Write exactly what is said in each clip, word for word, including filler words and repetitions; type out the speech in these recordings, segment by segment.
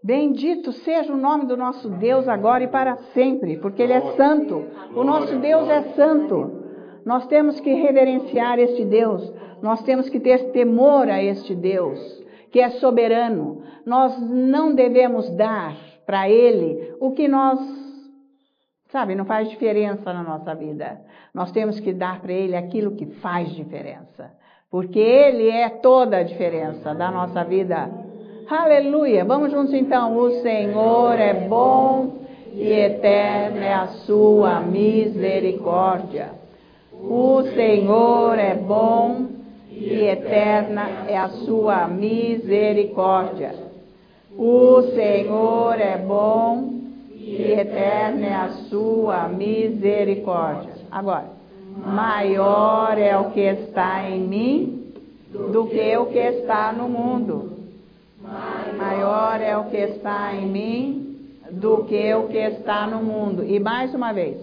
Bendito seja o nome do nosso Deus agora e para sempre, porque Ele é santo. O nosso Deus é santo. Nós temos que reverenciar este Deus. Nós temos que ter temor a este Deus, que é soberano. Nós não devemos dar para Ele o que nós, sabe, não faz diferença na nossa vida. Nós temos que dar para Ele aquilo que faz diferença, porque Ele é toda a diferença da nossa vida. Aleluia! Vamos juntos então. O Senhor é bom e eterna é a sua misericórdia. O Senhor é bom e eterna é a sua misericórdia. O Senhor é bom e eterna é a sua misericórdia. Agora, maior é o que está em mim do que o que está no mundo. Maior é o que está em mim do que o que está no mundo. E mais uma vez,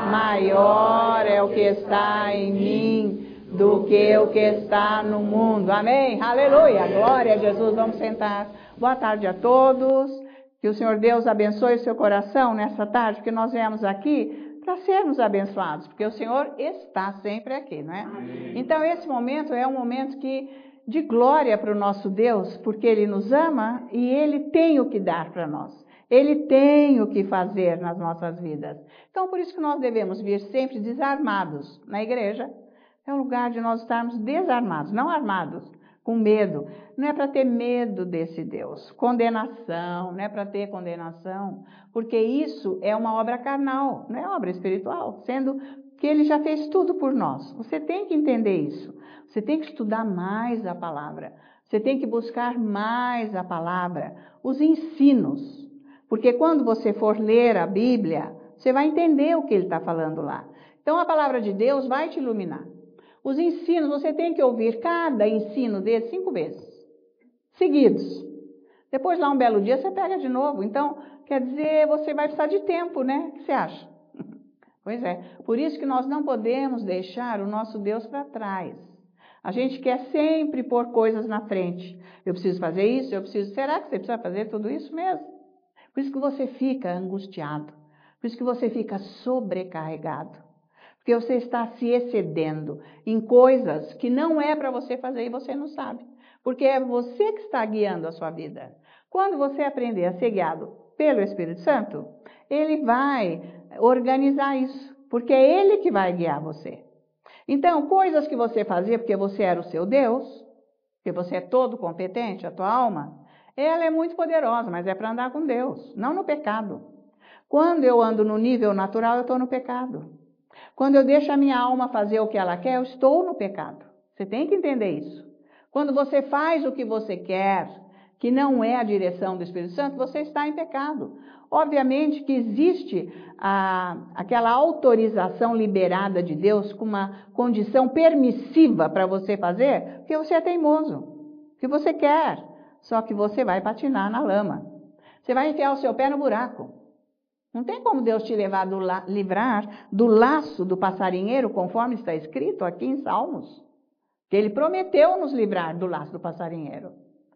maior é o que está em mim do que o que está no mundo. Amém? Aleluia! Glória a Jesus. Vamos sentar. Boa tarde a todos. Que o Senhor Deus abençoe o seu coração nessa tarde, porque nós viemos aqui para sermos abençoados, porque o Senhor está sempre aqui, não é? Então, esse momento é um momento que de glória para o nosso Deus, porque Ele nos ama e Ele tem o que dar para nós. Ele tem o que fazer nas nossas vidas. Então, por isso que nós devemos vir sempre desarmados na igreja. É um lugar de nós estarmos desarmados, não armados, com medo. Não é para ter medo desse Deus. Condenação, não é para ter condenação, porque isso é uma obra carnal, não é obra espiritual, sendo que Ele já fez tudo por nós. Você tem que entender isso. Você tem que estudar mais a palavra. Você tem que buscar mais a palavra, os ensinos. Porque quando você for ler a Bíblia, você vai entender o que Ele está falando lá. Então a palavra de Deus vai te iluminar. Os ensinos, você tem que ouvir cada ensino desse cinco vezes, seguidos. Depois lá um belo dia você pega de novo. Então, quer dizer, você vai precisar de tempo, né? O que você acha? Pois é, por isso que nós não podemos deixar o nosso Deus para trás. A gente quer sempre pôr coisas na frente. Eu preciso fazer isso, eu preciso... Será que você precisa fazer tudo isso mesmo? Por isso que você fica angustiado. Por isso que você fica sobrecarregado. Porque você está se excedendo em coisas que não é para você fazer e você não sabe. Porque é você que está guiando a sua vida. Quando você aprender a ser guiado pelo Espírito Santo, Ele vai organizar isso. Porque é Ele que vai guiar você. Então, coisas que você fazia porque você era o seu Deus, porque você é todo competente, a tua alma, ela é muito poderosa, mas é para andar com Deus, não no pecado. Quando eu ando no nível natural, eu estou no pecado. Quando eu deixo a minha alma fazer o que ela quer, eu estou no pecado. Você tem que entender isso. Quando você faz o que você quer, que não é a direção do Espírito Santo, você está em pecado. Obviamente que existe a, aquela autorização liberada de Deus com uma condição permissiva para você fazer, porque você é teimoso, que você quer, só que você vai patinar na lama. Você vai enfiar o seu pé no buraco. Não tem como Deus te levar do la, livrar do laço do passarinheiro, conforme está escrito aqui em Salmos, que Ele prometeu nos livrar do laço do passarinheiro.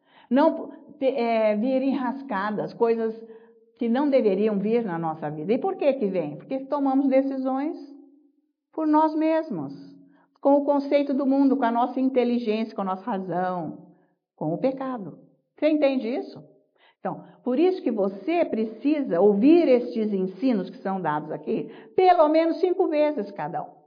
Não é, vir enrascadas, coisas que não deveriam vir na nossa vida. E por que que vem? Porque tomamos decisões por nós mesmos, com o conceito do mundo, com a nossa inteligência, com a nossa razão, com o pecado. Você entende isso? Então, por isso que você precisa ouvir estes ensinos que são dados aqui, pelo menos cinco vezes cada um.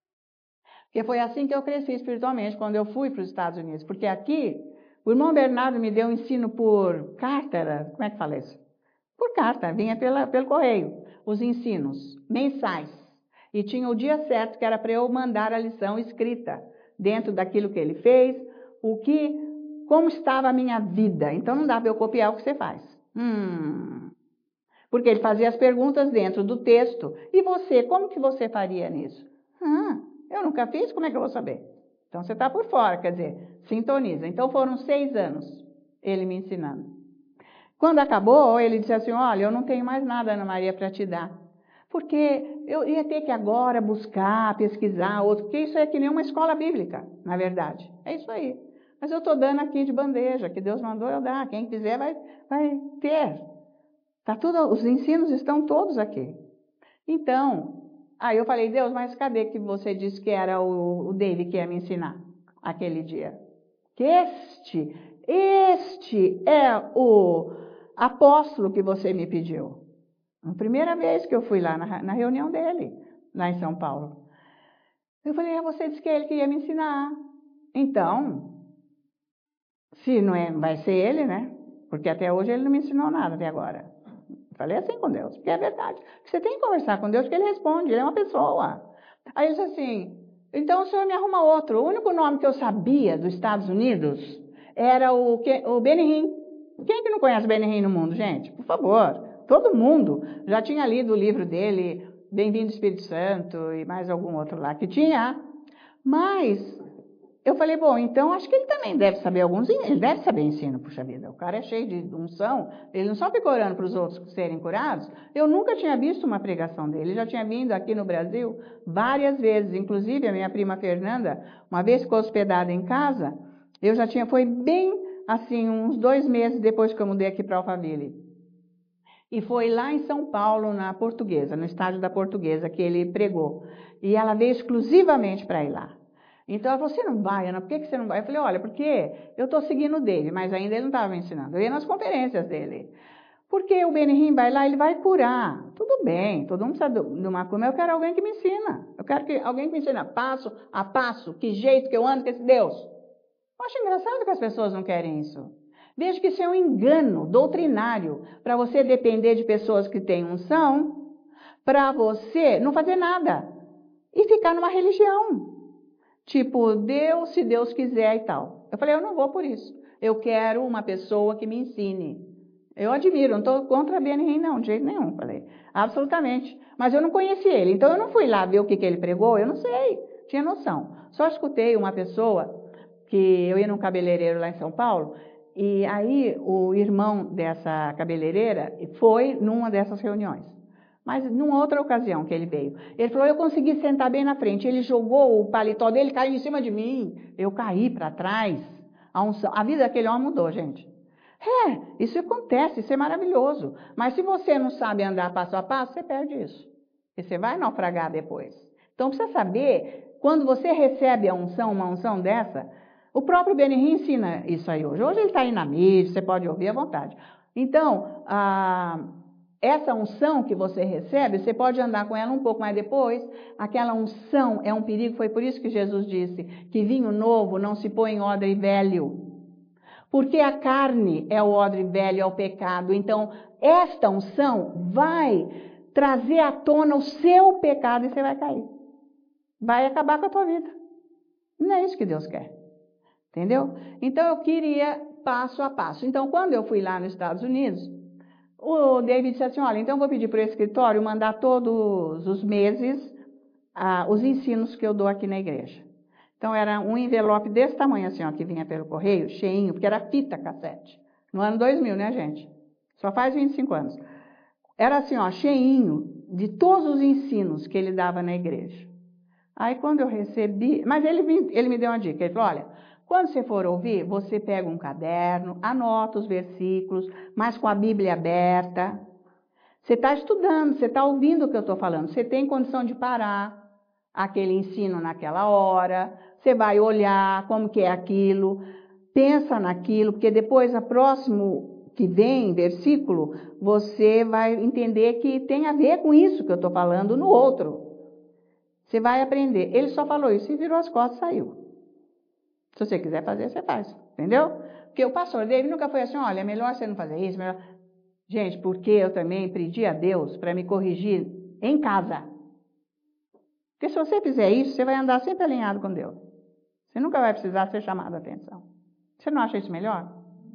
Porque foi assim que eu cresci espiritualmente, quando eu fui para os Estados Unidos. Porque aqui, o irmão Bernardo me deu um ensino por carta, era, como é que fala isso? Por carta, vinha pela, pelo correio, os ensinos mensais. E tinha o dia certo, que era para eu mandar a lição escrita, dentro daquilo que ele fez, o que, como estava a minha vida. Então não dá para eu copiar o que você faz. Hum, porque ele fazia as perguntas dentro do texto. E você, como que você faria nisso? Ah, eu nunca fiz, como é que eu vou saber? Então você está por fora, quer dizer, sintoniza. Então foram seis anos ele me ensinando. Quando acabou, ele disse assim, olha, eu não tenho mais nada, Ana Maria, para te dar. Porque eu ia ter que agora buscar, pesquisar outro, porque isso é que nem uma escola bíblica, na verdade. É isso aí. Mas eu estou dando aqui de bandeja, que Deus mandou eu dar. Quem quiser vai, vai ter. Tá tudo, os ensinos estão todos aqui. Então, aí eu falei, Deus, mas cadê que você disse que era o, o David que ia me ensinar aquele dia? Que este, este é o apóstolo que você me pediu. A primeira vez que eu fui lá na, na reunião dele, lá em São Paulo. Eu falei, é, você disse que é ele que ia me ensinar. Então, se não é, vai ser ele, né? Porque até hoje ele não me ensinou nada até agora. Falei assim com Deus, porque é verdade. Você tem que conversar com Deus, porque ele responde, ele é uma pessoa. Aí ele disse assim, então o senhor me arruma outro. O único nome que eu sabia dos Estados Unidos era o, o Benihim. Quem que não conhece Benihim no mundo, gente? Por favor. Todo mundo já tinha lido o livro dele, Bem-vindo Espírito Santo, e mais algum outro lá que tinha. Mas eu falei, bom, então acho que ele também deve saber alguns, ele deve saber ensino, puxa vida. O cara é cheio de unção, ele não só fica orando para os outros serem curados. Eu nunca tinha visto uma pregação dele, ele já tinha vindo aqui no Brasil várias vezes. Inclusive, a minha prima Fernanda, uma vez ficou hospedada em casa, eu já tinha, foi bem assim, uns dois meses depois que eu mudei aqui para Alphaville. E foi lá em São Paulo, na Portuguesa, no estádio da Portuguesa, que ele pregou. E ela veio exclusivamente para ir lá. Então ela falou, você não vai, Ana, por que você não vai? Eu falei, olha, porque eu estou seguindo dele, mas ainda ele não estava me ensinando. Eu ia nas conferências dele. Porque o Benihim vai lá, ele vai curar. Tudo bem, todo mundo precisa de uma cura, mas eu quero alguém que me ensina. Eu quero que alguém que me ensina passo a passo, que jeito que eu ando com esse Deus. Eu acho engraçado que as pessoas não querem isso. Vejo que isso é um engano doutrinário para você depender de pessoas que têm unção, para você não fazer nada e ficar numa religião. Tipo, Deus, se Deus quiser e tal. Eu falei, eu não vou por isso. Eu quero uma pessoa que me ensine. Eu admiro, não estou contra Benihim, não, de jeito nenhum. Falei, absolutamente. Mas eu não conheci ele, então eu não fui lá ver o que, que ele pregou, eu não sei, tinha noção. Só escutei uma pessoa, que eu ia num cabeleireiro lá em São Paulo, e aí o irmão dessa cabeleireira foi numa dessas reuniões. Mas numa outra ocasião que ele veio. Ele falou, eu consegui sentar bem na frente. Ele jogou o paletó dele, caiu em cima de mim. Eu caí para trás. A, unção, a vida daquele homem mudou, gente. É, isso acontece, isso é maravilhoso. Mas se você não sabe andar passo a passo, você perde isso. E você vai naufragar depois. Então precisa saber, quando você recebe a unção, uma unção dessa, o próprio Benihim ensina isso aí hoje. Hoje ele está aí na mídia, você pode ouvir à vontade. Então, a... essa unção que você recebe, você pode andar com ela um pouco mais depois. Aquela unção é um perigo, foi por isso que Jesus disse que vinho novo não se põe em odre velho. Porque a carne é o odre velho, é o pecado. Então, esta unção vai trazer à tona o seu pecado e você vai cair. Vai acabar com a tua vida. Não é isso que Deus quer. Entendeu? Então, eu queria passo a passo. Então, quando eu fui lá nos Estados Unidos, o David disse assim, olha, então eu vou pedir para o escritório mandar todos os meses ah, os ensinos que eu dou aqui na igreja. Então era um envelope desse tamanho assim, ó, que vinha pelo correio, cheinho, porque era fita cassete. No ano dois mil, né, gente? Só faz vinte e cinco anos. Era assim, ó, cheinho de todos os ensinos que ele dava na igreja. Aí quando eu recebi, mas ele, ele me deu uma dica, ele falou, olha, quando você for ouvir, você pega um caderno, anota os versículos, mas com a Bíblia aberta. Você está estudando, você está ouvindo o que eu estou falando. Você tem condição de parar aquele ensino naquela hora. Você vai olhar como que é aquilo. Pensa naquilo, porque depois, a próximo que vem, versículo, você vai entender que tem a ver com isso que eu estou falando no outro. Você vai aprender. Ele só falou isso e virou as costas e saiu. Se você quiser fazer, você faz, entendeu? Porque o pastor dele nunca foi assim, olha, é melhor você não fazer isso, melhor... Gente, porque eu também pedi a Deus para me corrigir em casa. Porque se você fizer isso, você vai andar sempre alinhado com Deus. Você nunca vai precisar ser chamado a atenção. Você não acha isso melhor?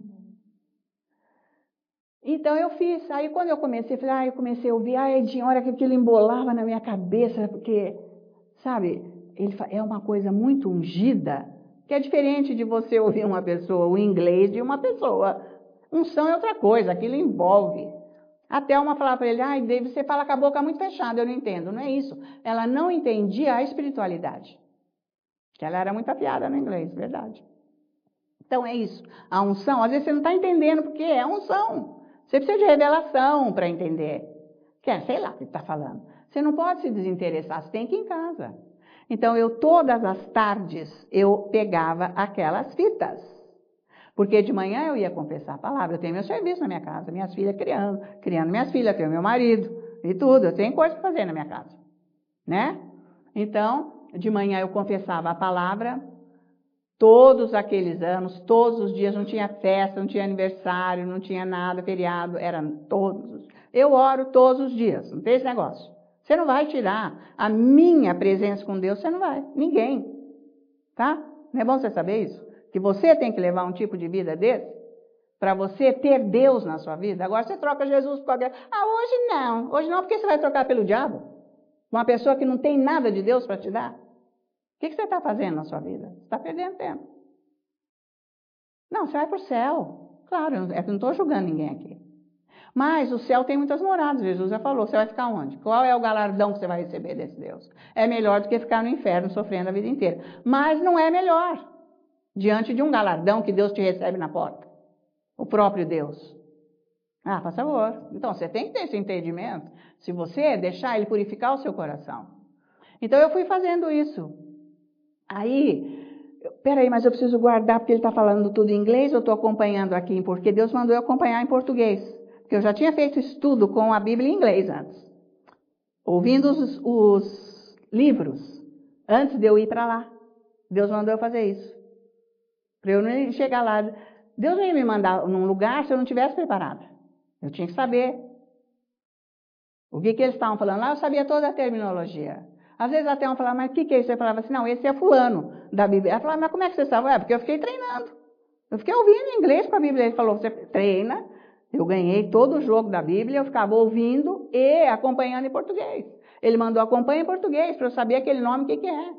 Então eu fiz, aí quando eu comecei, falei, ah, eu comecei a ouvir, ai, tinha hora que aquilo embolava na minha cabeça, porque, sabe, ele é uma coisa muito ungida, que é diferente de você ouvir uma pessoa, o inglês de uma pessoa. Unção é outra coisa, aquilo envolve. Até uma falava para ele, ai, David, você fala com a boca muito fechada, eu não entendo. Não é isso. Ela não entendia a espiritualidade. Que ela era muito afiada no inglês, verdade. Então é isso. A unção, às vezes você não está entendendo porque é unção. Você precisa de revelação para entender. Quer, sei lá o que está falando. Você não pode se desinteressar, você tem que ir em casa. Então, eu todas as tardes, eu pegava aquelas fitas. Porque de manhã eu ia confessar a palavra. Eu tenho meu serviço na minha casa, minhas filhas criando, criando minhas filhas, tenho meu marido e tudo. Eu tenho coisa para fazer na minha casa, né? Então, de manhã eu confessava a palavra. Todos aqueles anos, todos os dias, não tinha festa, não tinha aniversário, não tinha nada, feriado, eram todos. Eu oro todos os dias, não tem esse negócio. Você não vai tirar a minha presença com Deus, você não vai, ninguém, tá? Não é bom você saber isso? Que você tem que levar um tipo de vida desse, para você ter Deus na sua vida. Agora você troca Jesus por qualquer... Ah, hoje não, hoje não, porque você vai trocar pelo diabo? Uma pessoa que não tem nada de Deus para te dar? O que, que você está fazendo na sua vida? Você está perdendo tempo. Não, você vai para o céu. Claro, eu não estou julgando ninguém aqui. Mas o céu tem muitas moradas, Jesus já falou. Você vai ficar onde? Qual é o galardão que você vai receber desse Deus? É melhor do que ficar no inferno sofrendo a vida inteira. Mas não é melhor diante de um galardão que Deus te recebe na porta. O próprio Deus. Ah, por favor. Então, você tem que ter esse entendimento se você deixar Ele purificar o seu coração. Então, eu fui fazendo isso. Aí, peraí, mas eu preciso guardar porque ele está falando tudo em inglês, eu estou acompanhando aqui, porque Deus mandou eu acompanhar em português. Porque eu já tinha feito estudo com a Bíblia em inglês antes. Ouvindo os, os livros, antes de eu ir para lá. Deus mandou eu fazer isso. Para eu não chegar lá. Deus não ia me mandar num lugar se eu não estivesse preparada. Eu tinha que saber. O que, que eles estavam falando lá, eu sabia toda a terminologia. Às vezes até um falava, mas o que, que é isso? Você falava assim, não, esse é fulano da Bíblia. Ela falava, mas como é que você sabe? É, porque eu fiquei treinando. Eu fiquei ouvindo em inglês para a Bíblia. Ele falou, você treina. Eu ganhei todo o jogo da Bíblia, eu ficava ouvindo e acompanhando em português. Ele mandou acompanhar em português, para eu saber aquele nome, o que, que é.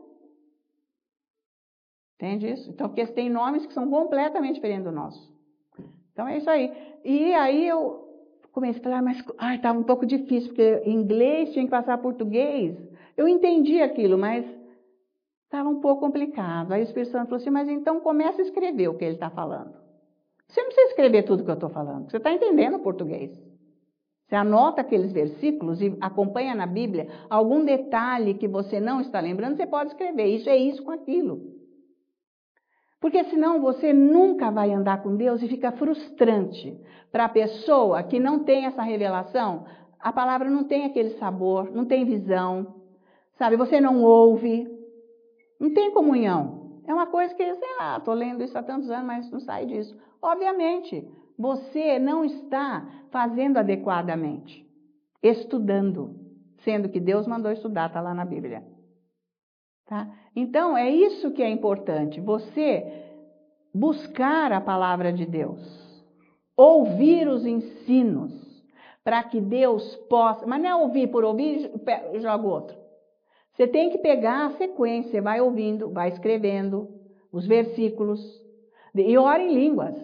Entende isso? Então, porque tem nomes que são completamente diferentes do nosso. Então, é isso aí. E aí eu comecei a falar, mas estava um pouco difícil, porque em inglês tinha que passar português. Eu entendi aquilo, mas estava um pouco complicado. Aí o Espírito Santo falou assim, mas então comece a escrever o que ele está falando. Você não precisa escrever tudo o que eu estou falando, você está entendendo o português. Você anota aqueles versículos e acompanha na Bíblia algum detalhe que você não está lembrando, você pode escrever. Isso é isso com aquilo. Porque senão você nunca vai andar com Deus e fica frustrante para a pessoa que não tem essa revelação. A palavra não tem aquele sabor, não tem visão, sabe? Você não ouve, não tem comunhão. É uma coisa que, sei lá, estou lendo isso há tantos anos, mas não sai disso. Obviamente, você não está fazendo adequadamente, estudando, sendo que Deus mandou estudar, está lá na Bíblia. Tá? Então, é isso que é importante, você buscar a palavra de Deus, ouvir os ensinos, para que Deus possa... Mas não é ouvir por ouvir e joga o outro. Você tem que pegar a sequência, vai ouvindo, vai escrevendo os versículos e ora em línguas.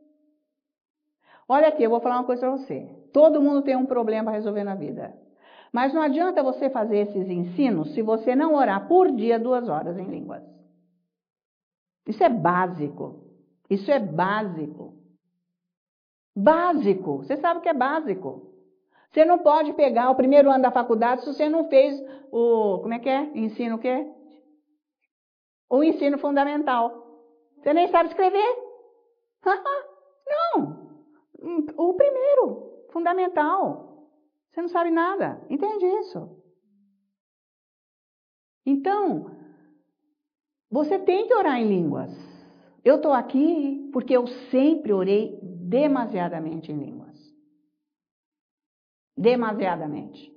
Olha aqui, eu vou falar uma coisa para você. Todo mundo tem um problema para resolver na vida. Mas não adianta você fazer esses ensinos se você não orar por dia duas horas em línguas. Isso é básico. Isso é básico. Básico. Você sabe o que é básico. Você não pode pegar o primeiro ano da faculdade se você não fez o... Como é que é? Ensino o quê? O ensino fundamental. Você nem sabe escrever. Não. O primeiro, fundamental. Você não sabe nada. Entende isso? Então, você tem que orar em línguas. Eu estou aqui porque eu sempre orei demasiadamente em línguas. Demasiadamente.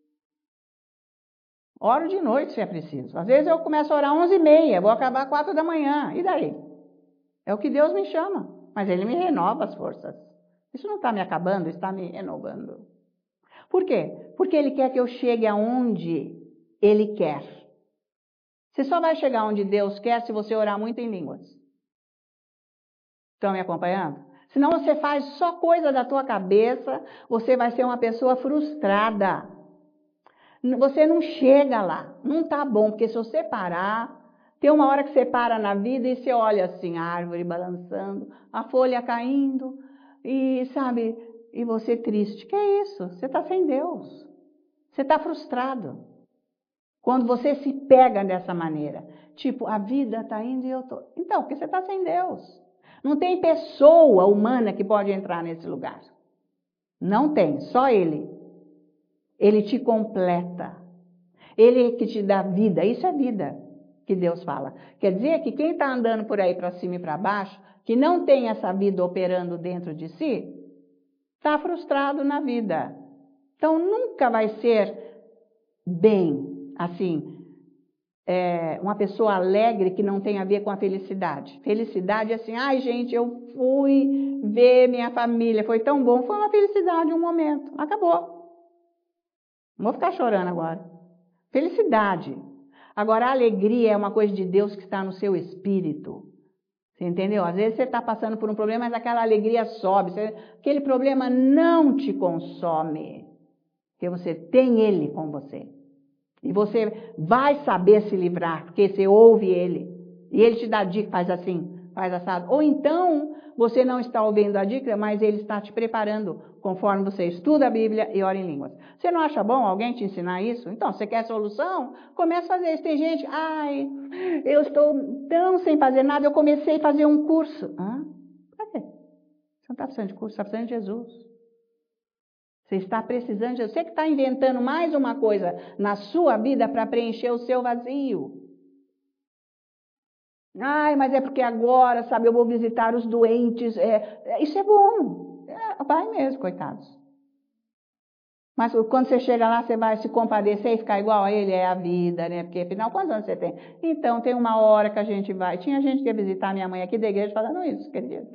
Oro de noite se é preciso. Às vezes eu começo a orar onze e meia, vou acabar quatro da manhã. E daí? É o que Deus me chama. Mas Ele me renova as forças. Isso não está me acabando, está me renovando. Por quê? Porque Ele quer que eu chegue aonde Ele quer. Você só vai chegar onde Deus quer se você orar muito em línguas. Estão me acompanhando? Senão você faz só coisa da tua cabeça, você vai ser uma pessoa frustrada. Você não chega lá, não tá bom, porque se você parar, tem uma hora que você para na vida e você olha assim, a árvore balançando, a folha caindo, e sabe, e você triste. Que é isso? Você está sem Deus. Você está frustrado. Quando você se pega dessa maneira. Tipo, a vida está indo e eu estou... Então, porque você está sem Deus. Não tem pessoa humana que pode entrar nesse lugar. Não tem, só Ele. Ele te completa. Ele que te dá vida. Isso é vida que Deus fala. Quer dizer que quem está andando por aí para cima e para baixo, que não tem essa vida operando dentro de si, está frustrado na vida. Então nunca vai ser bem, assim, é, uma pessoa alegre que não tem a ver com a felicidade. Felicidade é assim, ai gente, eu fui ver minha família, foi tão bom, foi uma felicidade, um momento, acabou. Não vou ficar chorando agora. Felicidade. Agora, a alegria é uma coisa de Deus que está no seu espírito. Você entendeu? Às vezes você está passando por um problema, mas aquela alegria sobe. Você, aquele problema não te consome. Porque você tem ele com você. E você vai saber se livrar, porque você ouve ele. E ele te dá dica, faz assim, faz assado. Ou então, você não está ouvindo a dica, mas ele está te preparando, conforme você estuda a Bíblia e ora em línguas. Você não acha bom alguém te ensinar isso? Então, você quer solução? Comece a fazer isso. Tem gente, ai, eu estou tão sem fazer nada, eu comecei a fazer um curso. Hã? Pra quê? Você não está precisando de curso, você está precisando de Jesus. Você está precisando de Jesus. Você que está inventando mais uma coisa na sua vida para preencher o seu vazio. Ai, mas é porque agora, sabe, eu vou visitar os doentes. É, é, isso é bom. É, vai mesmo, coitados. Mas quando você chega lá, você vai se compadecer e ficar igual a ele, é a vida, né? Porque afinal, quantos anos você tem? Então, tem uma hora que a gente vai. Tinha gente que ia visitar minha mãe aqui da igreja falando isso, querido.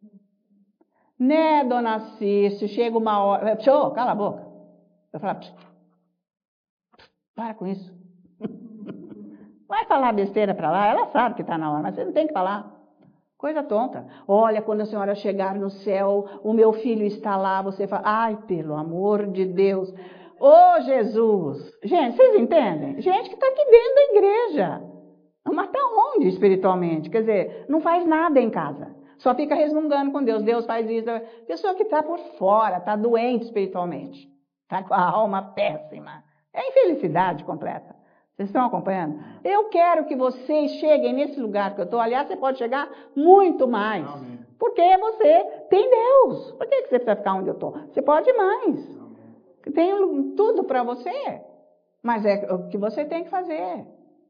Né, dona Cício, chega uma hora. Tchô, cala a boca. Eu falo, para com isso. Vai falar besteira para lá, ela sabe que está na hora, mas você não tem que falar. Coisa tonta. Olha, quando a senhora chegar no céu, o meu filho está lá, você fala, ai, pelo amor de Deus. Ô, oh, Jesus. Gente, vocês entendem? Gente que está aqui dentro da igreja. Mas está onde espiritualmente? Quer dizer, não faz nada em casa. Só fica resmungando com Deus. Deus faz isso. Pessoa que está por fora, está doente espiritualmente. Está com a alma péssima. É infelicidade completa. Vocês estão acompanhando? Eu quero que vocês cheguem nesse lugar que eu estou. Aliás, você pode chegar muito mais. Amém. Porque você tem Deus. Por que você precisa ficar onde eu estou? Você pode ir mais. Amém. Tem tudo para você. Mas é o que você tem que fazer.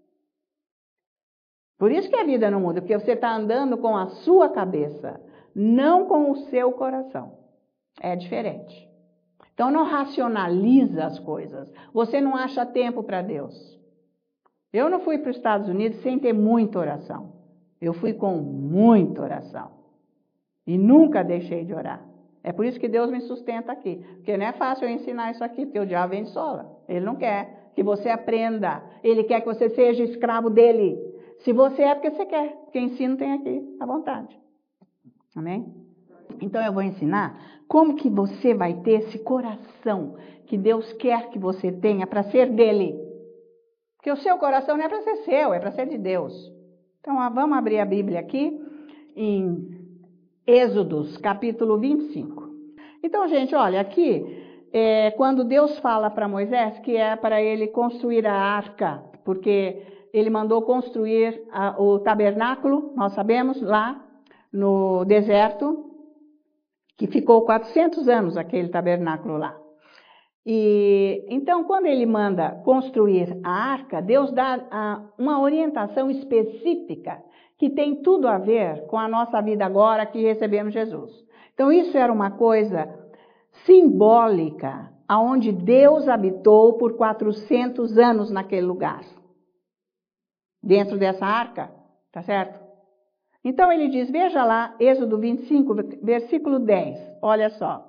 Por isso que a vida não muda. Porque você está andando com a sua cabeça. Não com o seu coração. É diferente. Então não racionaliza as coisas. Você não acha tempo para Deus. Eu não fui para os Estados Unidos sem ter muita oração. Eu fui com muita oração. E nunca deixei de orar. É por isso que Deus me sustenta aqui. Porque não é fácil eu ensinar isso aqui, porque o diabo vem de sola. Ele não quer que você aprenda. Ele quer que você seja escravo dele. Se você é, porque você quer. Porque ensino tem aqui, à vontade. Amém? Então eu vou ensinar como que você vai ter esse coração que Deus quer que você tenha para ser dele. Porque o seu coração não é para ser seu, é para ser de Deus. Então, vamos abrir a Bíblia aqui em Êxodos, capítulo vinte e cinco. Então, gente, olha, aqui, é, quando Deus fala para Moisés que é para ele construir a arca, porque ele mandou construir a, o tabernáculo, nós sabemos, lá no deserto, que ficou quatrocentos anos aquele tabernáculo lá. E então, quando ele manda construir a arca, Deus dá a, uma orientação específica que tem tudo a ver com a nossa vida agora que recebemos Jesus. Então, isso era uma coisa simbólica, aonde Deus habitou por quatrocentos anos naquele lugar. Dentro dessa arca, tá certo? Então, ele diz, veja lá, Êxodo vinte e cinco, versículo dez, olha só.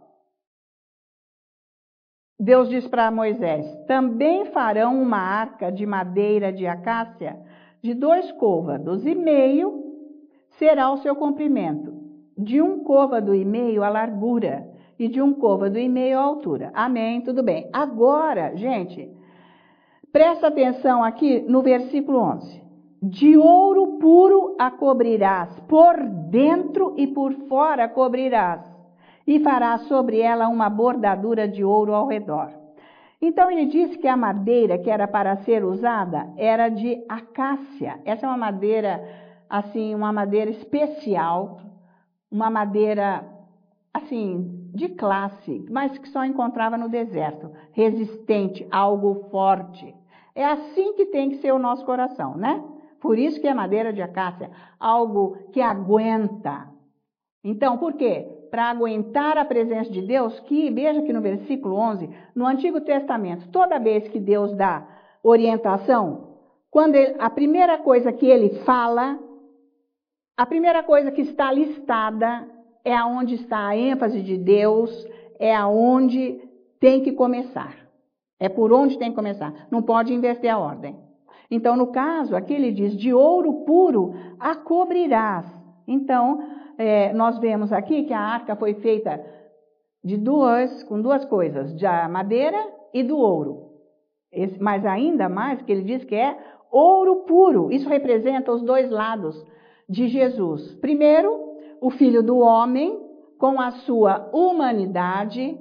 Deus diz para Moisés, também farão uma arca de madeira de acácia, de dois côvados e meio será o seu comprimento, de um côvado e meio a largura e de um côvado e meio a altura. Amém, tudo bem. Agora, gente, presta atenção aqui no versículo onze. De ouro puro a cobrirás, por dentro e por fora cobrirás. e fará sobre ela uma bordadura de ouro ao redor. Então ele disse que a madeira que era para ser usada era de acácia. Essa é uma madeira, assim, uma madeira especial, uma madeira, assim, de classe, mas que só encontrava no deserto, resistente, algo forte. É assim que tem que ser o nosso coração, né? Por isso que é madeira de acácia, algo que aguenta. Então, por quê? Para aguentar a presença de Deus, que veja que no versículo onze, no Antigo Testamento, toda vez que Deus dá orientação, quando ele, a primeira coisa que ele fala, a primeira coisa que está listada é aonde está a ênfase de Deus, é aonde tem que começar. É por onde tem que começar. Não pode inverter a ordem. Então, no caso, aqui ele diz, de ouro puro a cobrirás. Então, é, nós vemos aqui que a arca foi feita de duas, com duas coisas, da madeira e do ouro. Esse, mas ainda mais que ele diz que é ouro puro. Isso representa os dois lados de Jesus. Primeiro, o Filho do Homem, com a sua humanidade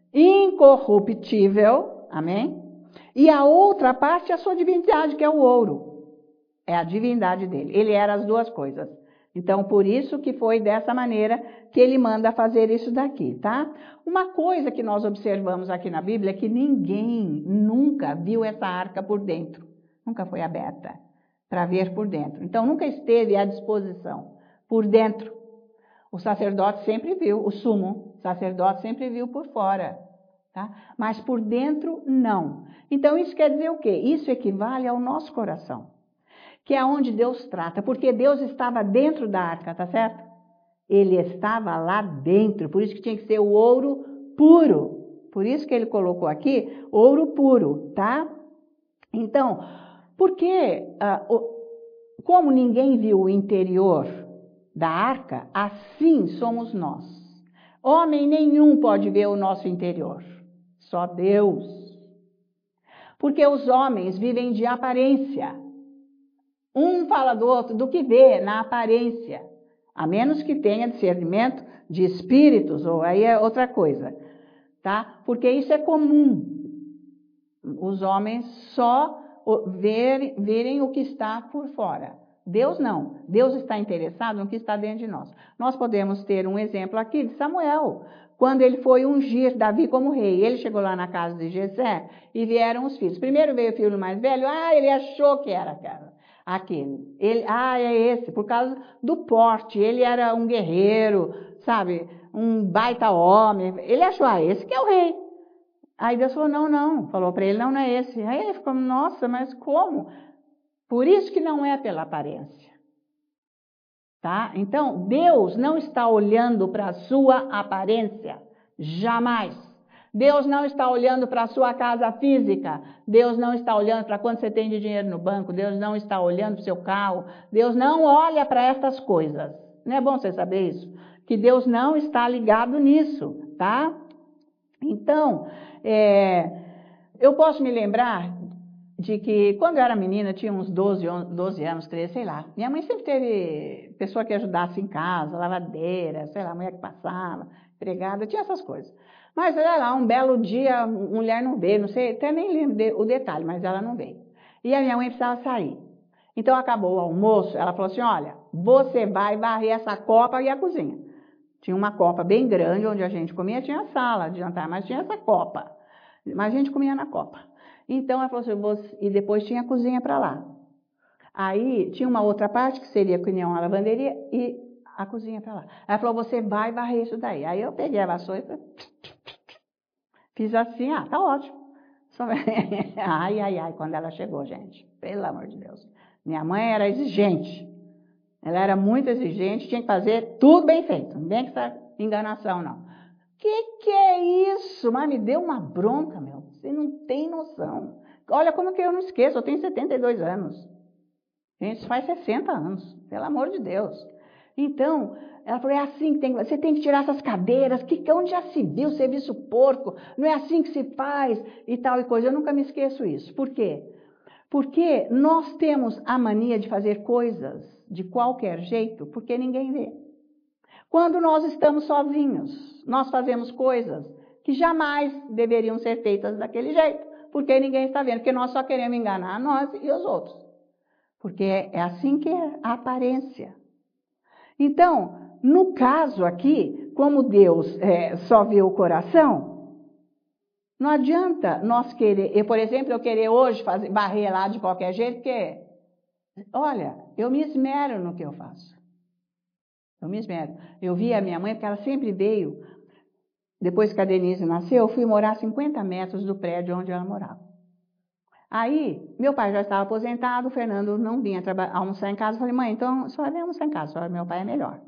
incorruptível, amém? E a outra parte é a sua divindade, que é o ouro. É a divindade dele. Ele era as duas coisas. Então, por isso que foi dessa maneira que ele manda fazer isso daqui, tá? Uma coisa que nós observamos aqui na Bíblia é que ninguém nunca viu essa arca por dentro. Nunca foi aberta para ver por dentro. Então, nunca esteve à disposição por dentro. O sacerdote sempre viu, o sumo sacerdote sempre viu por fora, tá? Mas por dentro, não. Então, isso quer dizer o quê? Isso equivale ao nosso coração, que é onde Deus trata, porque Deus estava dentro da arca, tá certo? Ele estava lá dentro, por isso que tinha que ser o ouro puro. Por isso que ele colocou aqui ouro puro, tá? Então, porque, ah, como ninguém viu o interior da arca, assim somos nós. Homem nenhum pode ver o nosso interior, só Deus. Porque os homens vivem de aparência. Um fala do outro do que vê na aparência, a menos que tenha discernimento de espíritos, ou aí é outra coisa, tá? Porque isso é comum. Os homens só verem, verem o que está por fora. Deus não. Deus está interessado no que está dentro de nós. Nós podemos ter um exemplo aqui de Samuel, quando ele foi ungir Davi como rei. Ele chegou lá na casa de Jessé e vieram os filhos. Primeiro veio o filho mais velho, ah, ele achou que era cara. Aquele. Ele, ah, é esse, por causa do porte. Ele era um guerreiro, sabe? Um baita homem. Ele achou, ah, esse que é o rei. Aí Deus falou, não, não. Falou para ele, não, não é esse. Aí ele ficou, nossa, mas como? Por isso que não é pela aparência. Tá? Então, Deus não está olhando para a sua aparência. Jamais. Deus não está olhando para a sua casa física. Deus não está olhando para quanto você tem de dinheiro no banco. Deus não está olhando para o seu carro. Deus não olha para estas coisas. Não é bom você saber isso? Que Deus não está ligado nisso, tá? Então, é, eu posso me lembrar de que quando eu era menina, tinha uns doze, doze anos, treze, sei lá. Minha mãe sempre teve pessoa que ajudasse em casa, lavadeira, sei lá, mulher que passava, empregada, tinha essas coisas. Mas, olha lá, um belo dia, a mulher não veio, não sei, até nem lembro o detalhe, mas ela não veio. E a minha mãe precisava sair. Então, acabou o almoço, ela falou assim, olha, você vai varrer essa copa e a cozinha. Tinha uma copa bem grande, onde a gente comia, tinha a sala de jantar, mas tinha essa copa. Mas a gente comia na copa. Então, ela falou assim, você... e depois tinha a cozinha para lá. Aí, tinha uma outra parte, que seria a lavanderia, e a cozinha para lá. Ela falou, você vai varrer isso daí. Aí, eu peguei a vassoura e fiz assim, ah, tá ótimo. Só... ai, ai, ai, quando ela chegou, gente, pelo amor de Deus. Minha mãe era exigente. Ela era muito exigente, tinha que fazer tudo bem feito. Não tem que essa enganação, não. Que que é isso? Mas me deu uma bronca, meu. Você não tem noção. Olha como que eu não esqueço, eu tenho setenta e dois anos. Gente, isso faz sessenta anos, pelo amor de Deus. Então, ela falou, é assim que tem, você tem que tirar essas cadeiras, que onde já se viu serviço porco, não é assim que se faz e tal e coisa. Eu nunca me esqueço isso. Por quê? Porque nós temos a mania de fazer coisas de qualquer jeito, porque ninguém vê. Quando nós estamos sozinhos, nós fazemos coisas que jamais deveriam ser feitas daquele jeito, porque ninguém está vendo, porque nós só queremos enganar nós e os outros. Porque é assim que é a aparência. Então, no caso aqui, como Deus é, só vê o coração, não adianta nós querer, eu, por exemplo, eu querer hoje fazer, varrer lá de qualquer jeito, porque, olha, eu me esmero no que eu faço. Eu me esmero. Eu vi a minha mãe, porque ela sempre veio, depois que a Denise nasceu, eu fui morar a cinquenta metros do prédio onde ela morava. Aí, meu pai já estava aposentado, o Fernando não vinha almoçar em casa. Eu falei, mãe, então só vem almoçar em casa, só meu pai é melhor.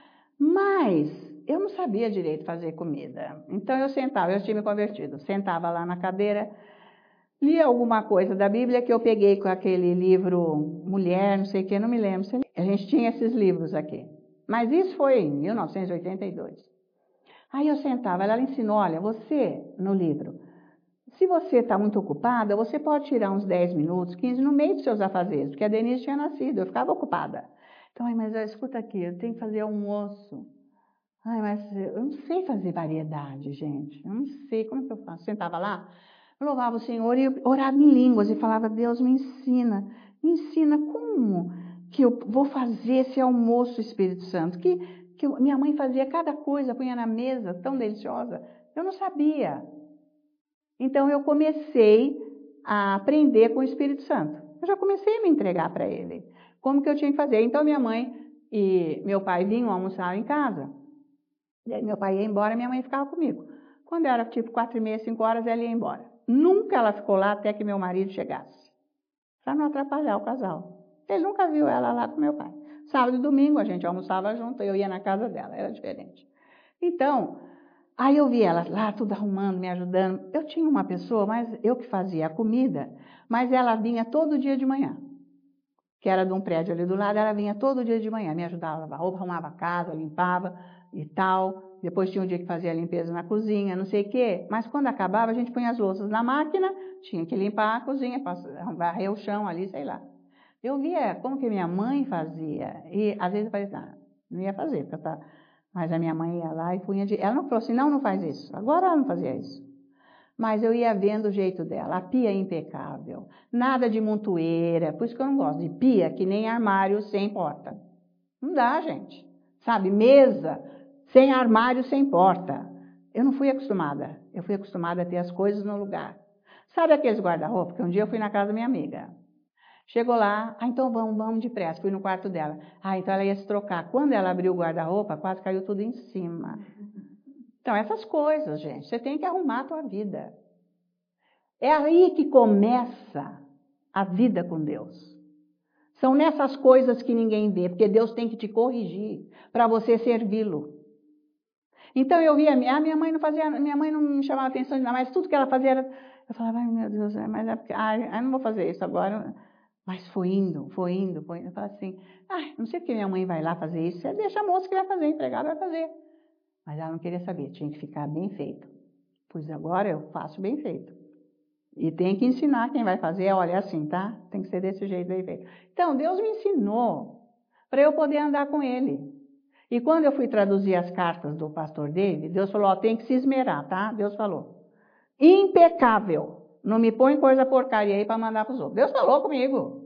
Mas eu não sabia direito fazer comida. Então eu sentava, eu tinha me convertido, sentava lá na cadeira, lia alguma coisa da Bíblia que eu peguei com aquele livro Mulher, não sei o que, não me lembro. A gente tinha esses livros aqui. Mas isso foi em mil novecentos e oitenta e dois. Aí eu sentava, ela ensinou, olha, você, no livro, se você está muito ocupada, você pode tirar uns dez minutos, quinze no meio dos seus afazeres, porque a Denise tinha nascido, eu ficava ocupada. Então, ai, mas escuta aqui, eu tenho que fazer almoço. Ai, mas eu não sei fazer variedade, gente. Eu não sei, como é que eu faço? Sentava lá, eu louvava o Senhor e orava em línguas e falava, Deus, me ensina, me ensina como que eu vou fazer esse almoço, Espírito Santo, que, que eu, minha mãe fazia cada coisa, punha na mesa, tão deliciosa. Eu não sabia. Então, eu comecei a aprender com o Espírito Santo. Eu já comecei a me entregar para ele. Como que eu tinha que fazer? Então, minha mãe e meu pai vinham almoçar em casa. E aí, meu pai ia embora e minha mãe ficava comigo. Quando era tipo quatro e meia, cinco horas, ela ia embora. Nunca ela ficou lá até que meu marido chegasse. Para não atrapalhar o casal. Ele nunca viu ela lá com meu pai. Sábado e domingo a gente almoçava junto, eu ia na casa dela, era diferente. Então, aí eu vi ela lá, tudo arrumando, me ajudando. Eu tinha uma pessoa, mas eu que fazia a comida, mas ela vinha todo dia de manhã. Que era de um prédio ali do lado, ela vinha todo dia de manhã, me ajudava a lavar roupa, arrumava a casa, limpava e tal. Depois tinha um dia que fazia a limpeza na cozinha, não sei o quê. Mas quando acabava, a gente punha as louças na máquina, tinha que limpar a cozinha, varrer o chão ali, sei lá. Eu via como que minha mãe fazia. E às vezes eu falei, ah, não ia fazer, porque eu tava... Mas a minha mãe ia lá e punha de... Ela não falou assim, não, não faz isso. Agora ela não fazia isso. Mas eu ia vendo o jeito dela. A pia é impecável. Nada de montoeira. Por isso que eu não gosto de pia, que nem armário sem porta. Não dá, gente. Sabe, mesa sem armário, sem porta. Eu não fui acostumada. Eu fui acostumada a ter as coisas no lugar. Sabe aqueles guarda-roupa? Que um dia eu fui na casa da minha amiga. Chegou lá, ah, então vamos, vamos depressa. Fui no quarto dela. Ah, então ela ia se trocar. Quando ela abriu o guarda-roupa, quase caiu tudo em cima. Então, essas coisas, gente, você tem que arrumar a tua vida. É aí que começa a vida com Deus. São nessas coisas que ninguém vê, porque Deus tem que te corrigir para você servi-lo. Então, eu via, a minha mãe não fazia, minha mãe não me chamava atenção de nada, mas tudo que ela fazia era, eu falava, ai meu Deus, mas é porque, ai, eu não vou fazer isso agora. Mas foi indo, foi indo, foi indo. Eu falava assim, ai, não sei porque minha mãe vai lá fazer isso, você deixa a moça que vai fazer, a empregada vai fazer. Mas ela não queria saber, tinha que ficar bem feito. Pois agora eu faço bem feito. E tem que ensinar quem vai fazer, olha, é assim, tá? Tem que ser desse jeito, bem feito. Então, Deus me ensinou para eu poder andar com ele. E quando eu fui traduzir as cartas do pastor David, Deus falou, ó, tem que se esmerar, tá? Deus falou, impecável. Não me põe coisa porcaria aí para mandar para os outros. Deus falou comigo.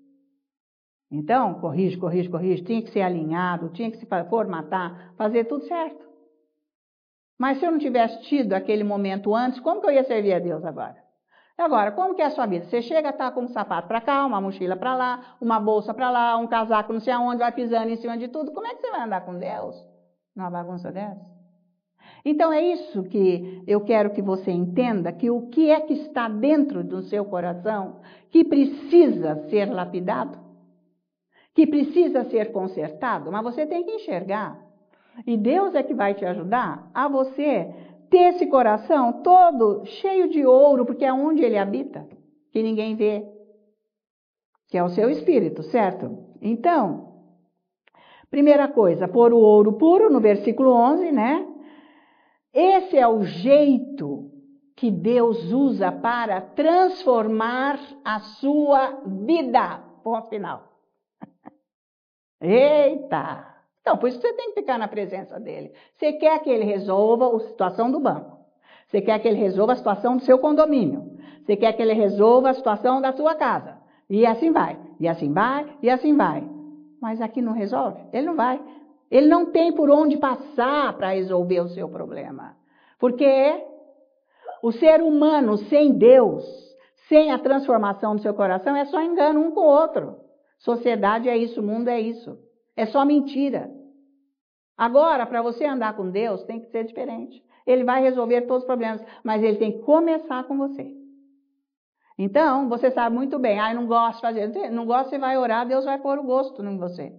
Então, corrige, corrige, corrige. Tinha que ser alinhado, tinha que se formatar, fazer tudo certo. Mas se eu não tivesse tido aquele momento antes, como que eu ia servir a Deus agora? Agora, como que é a sua vida? Você chega a estar com um sapato para cá, uma mochila para lá, uma bolsa para lá, um casaco não sei aonde, vai pisando em cima de tudo. Como é que você vai andar com Deus numa bagunça dessa? Então, é isso que eu quero que você entenda, que o que é que está dentro do seu coração que precisa ser lapidado, que precisa ser consertado, mas você tem que enxergar. E Deus é que vai te ajudar a você ter esse coração todo cheio de ouro, porque é onde ele habita, que ninguém vê, que é o seu espírito, certo? Então, primeira coisa, pôr o ouro puro, no versículo onze, né? Esse é o jeito que Deus usa para transformar a sua vida. Ponto final. Eita! Então, por isso você tem que ficar na presença dele. Você quer que ele resolva a situação do banco. Você quer que ele resolva a situação do seu condomínio. Você quer que ele resolva a situação da sua casa. E assim vai, e assim vai, e assim vai. Mas aqui não resolve? Ele não vai. Ele não tem por onde passar para resolver o seu problema. Porque o ser humano sem Deus, sem a transformação do seu coração, é só engano um com o outro. Sociedade é isso, mundo é isso. É só mentira. Agora, para você andar com Deus, tem que ser diferente. Ele vai resolver todos os problemas, mas ele tem que começar com você. Então, você sabe muito bem, ah, eu não gosto de fazer. Não gosta, você vai orar, Deus vai pôr o gosto em você.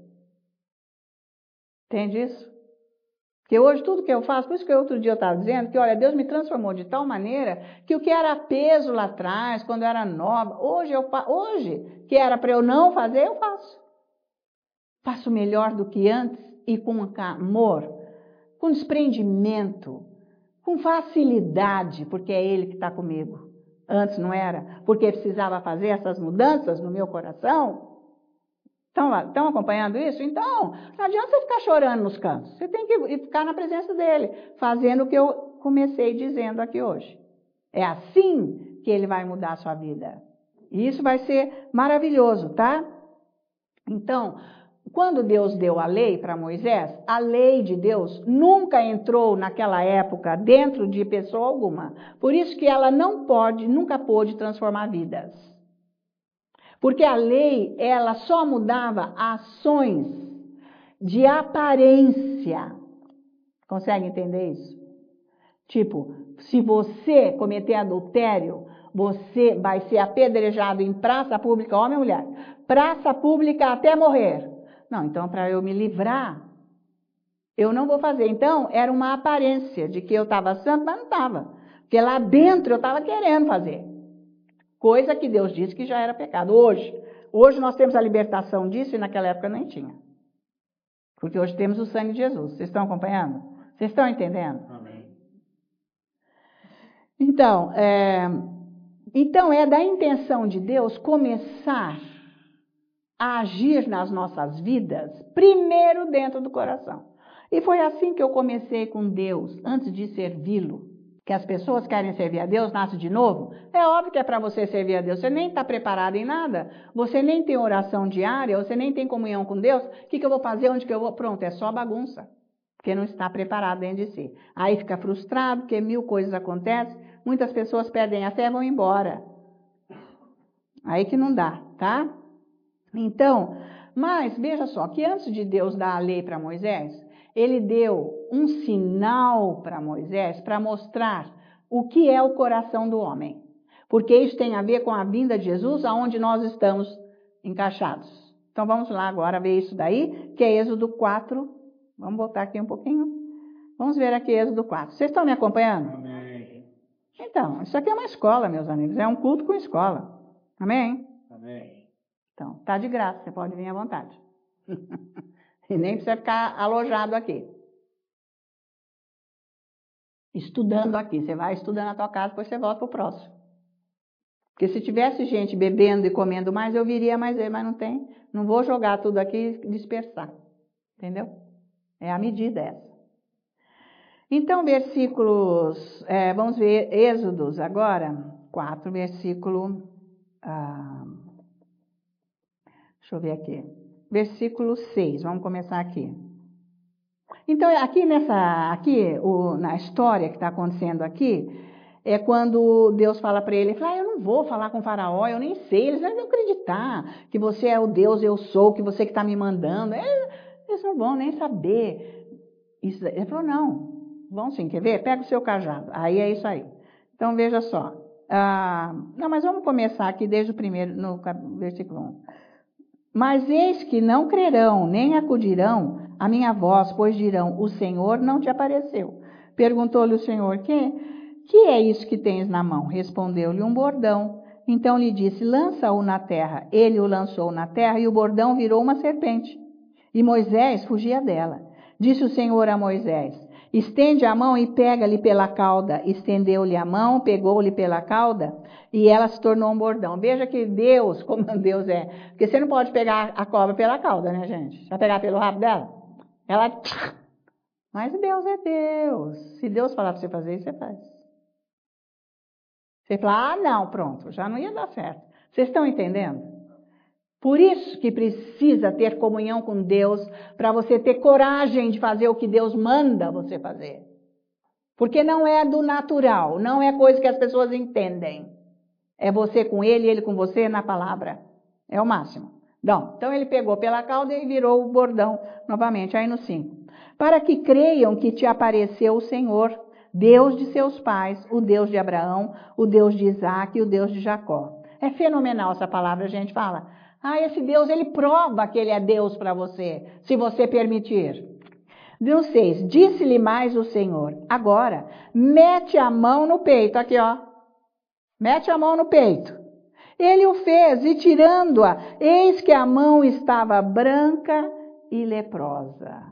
Entende isso? Porque hoje tudo que eu faço, por isso que outro dia eu estava dizendo que, olha, Deus me transformou de tal maneira que o que era peso lá atrás, quando eu era nova, hoje, eu, hoje que era para eu não fazer, eu faço. Faço melhor do que antes e com amor, com desprendimento, com facilidade, porque é Ele que está comigo. Antes não era, porque precisava fazer essas mudanças no meu coração. Estão, estão acompanhando isso? Então, não adianta você ficar chorando nos cantos. Você tem que ficar na presença dele, fazendo o que eu comecei dizendo aqui hoje. É assim que ele vai mudar a sua vida. E isso vai ser maravilhoso, tá? Então, quando Deus deu a lei para Moisés, a lei de Deus nunca entrou naquela época dentro de pessoa alguma. Por isso que ela não pode, nunca pôde transformar vidas. Porque a lei, ela só mudava ações de aparência. Consegue entender isso? Tipo, se você cometer adultério, você vai ser apedrejado em praça pública, homem ou mulher? Praça pública até morrer. Não, então para eu me livrar, eu não vou fazer. Então, era uma aparência de que eu estava santo, mas não estava. Porque lá dentro eu estava querendo fazer. Coisa que Deus disse que já era pecado. Hoje, hoje nós temos a libertação disso e naquela época nem tinha. Porque hoje temos o sangue de Jesus. Vocês estão acompanhando? Vocês estão entendendo? Amém. Então, é, então, é da intenção de Deus começar a agir nas nossas vidas, primeiro dentro do coração. E foi assim que eu comecei com Deus, antes de servi-lo. Que as pessoas querem servir a Deus, nasce de novo. É óbvio que é para você servir a Deus. Você nem está preparado em nada. Você nem tem oração diária, você nem tem comunhão com Deus. O que, que eu vou fazer? Onde que eu vou? Pronto, é só bagunça. Porque não está preparado dentro de si. Aí fica frustrado, porque mil coisas acontecem. Muitas pessoas perdem a fé e vão embora. Aí que não dá, tá? Então, mas veja só, que antes de Deus dar a lei para Moisés, ele deu um sinal para Moisés para mostrar o que é o coração do homem. Porque isso tem a ver com a vinda de Jesus, aonde nós estamos encaixados. Então vamos lá agora ver isso daí, que é Êxodo quatro. Vamos voltar aqui um pouquinho. Vamos ver aqui Êxodo quatro. Vocês estão me acompanhando? Amém. Então, isso aqui é uma escola, meus amigos. É um culto com escola. Amém? Amém. Então, tá de graça, você pode vir à vontade. E nem precisa ficar alojado aqui. Estudando aqui. Você vai estudando na tua casa, depois você volta para o próximo. Porque se tivesse gente bebendo e comendo mais, eu viria mais aí, mas não tem. Não vou jogar tudo aqui e dispersar. Entendeu? É a medida essa. Então, versículos... É, vamos ver Êxodos agora. quatro, versículo... Ah, deixa eu ver aqui. Versículo seis, vamos começar aqui. Então, aqui nessa, aqui, o, na história que está acontecendo aqui, é quando Deus fala para ele, ele fala, ah, eu não vou falar com o faraó, eu nem sei, eles não vão acreditar que você é o Deus, eu sou, que você que está me mandando. Eles não vão nem saber. Isso, ele falou, não, vão sim, quer ver? Pega o seu cajado. Aí é isso aí. Então, veja só. Ah, não, mas vamos começar aqui desde o primeiro, no versículo um. Mas eis que não crerão, nem acudirão a minha voz, pois dirão, o Senhor não te apareceu. Perguntou-lhe o Senhor, que, que é isso que tens na mão? Respondeu-lhe um bordão. Então lhe disse, lança-o na terra. Ele o lançou na terra e o bordão virou uma serpente. E Moisés fugia dela. Disse o Senhor a Moisés, estende a mão e pega-lhe pela cauda. Estendeu-lhe a mão, pegou-lhe pela cauda e ela se tornou um bordão. Veja que Deus, como Deus é. Porque você não pode pegar a cobra pela cauda, né, gente? Vai pegar pelo rabo dela? Ela, mas Deus é Deus. Se Deus falar para você fazer isso, você faz. Você fala, ah, não, pronto, já não ia dar certo. Vocês estão entendendo? Por isso que precisa ter comunhão com Deus, para você ter coragem de fazer o que Deus manda você fazer. Porque não é do natural, não é coisa que as pessoas entendem. É você com ele, ele com você na palavra. É o máximo. Não, então ele pegou pela cauda e virou o bordão novamente, aí no cinco. Para que creiam que te apareceu o Senhor, Deus de seus pais, o Deus de Abraão, o Deus de Isaac e o Deus de Jacó. É fenomenal essa palavra, a gente fala. Ah, esse Deus, ele prova que ele é Deus para você, se você permitir. No seis, disse-lhe mais o Senhor, agora, mete a mão no peito, aqui ó, mete a mão no peito. Ele o fez, e tirando-a, eis que a mão estava branca e leprosa.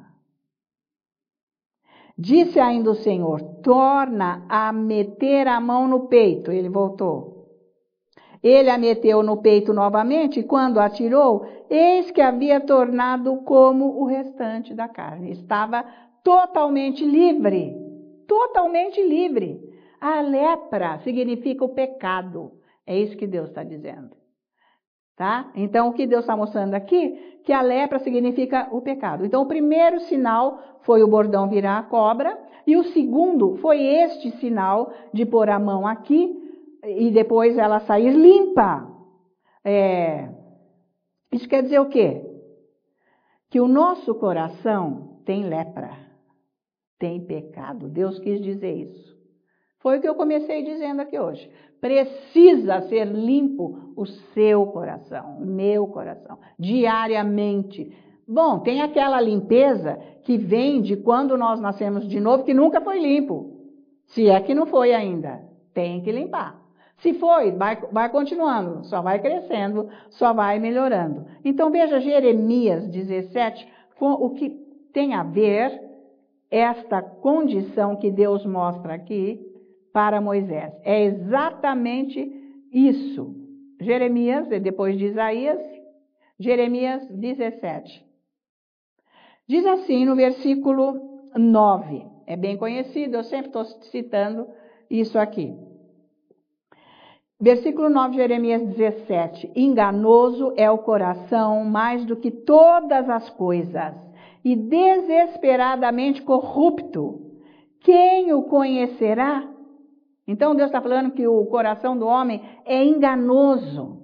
Disse ainda o Senhor, torna a meter a mão no peito. Ele voltou. Ele a meteu no peito novamente, e quando a tirou, eis que havia tornado como o restante da carne. Estava totalmente livre, totalmente livre. A lepra significa o pecado. É isso que Deus está dizendo. Tá? Então, o que Deus está mostrando aqui? Que a lepra significa o pecado. Então, o primeiro sinal foi o bordão virar a cobra, e o segundo foi este sinal de pôr a mão aqui, e depois ela sair limpa. É, isso quer dizer o quê? Que o nosso coração tem lepra, tem pecado. Deus quis dizer isso. Foi o que eu comecei dizendo aqui hoje. Precisa ser limpo o seu coração, o meu coração, diariamente. Bom, tem aquela limpeza que vem de quando nós nascemos de novo, que nunca foi limpo. Se é que não foi ainda, tem que limpar. Se foi, vai, vai continuando, só vai crescendo, só vai melhorando. Então veja Jeremias dezessete, com o que tem a ver esta condição que Deus mostra aqui para Moisés. É exatamente isso. Jeremias, depois de Isaías, Jeremias dezessete. Diz assim no versículo nove, é bem conhecido, eu sempre estou citando isso aqui. Versículo nove, Jeremias dezessete. Enganoso é o coração mais do que todas as coisas, e desesperadamente corrupto. Quem o conhecerá? Então Deus está falando que o coração do homem é enganoso.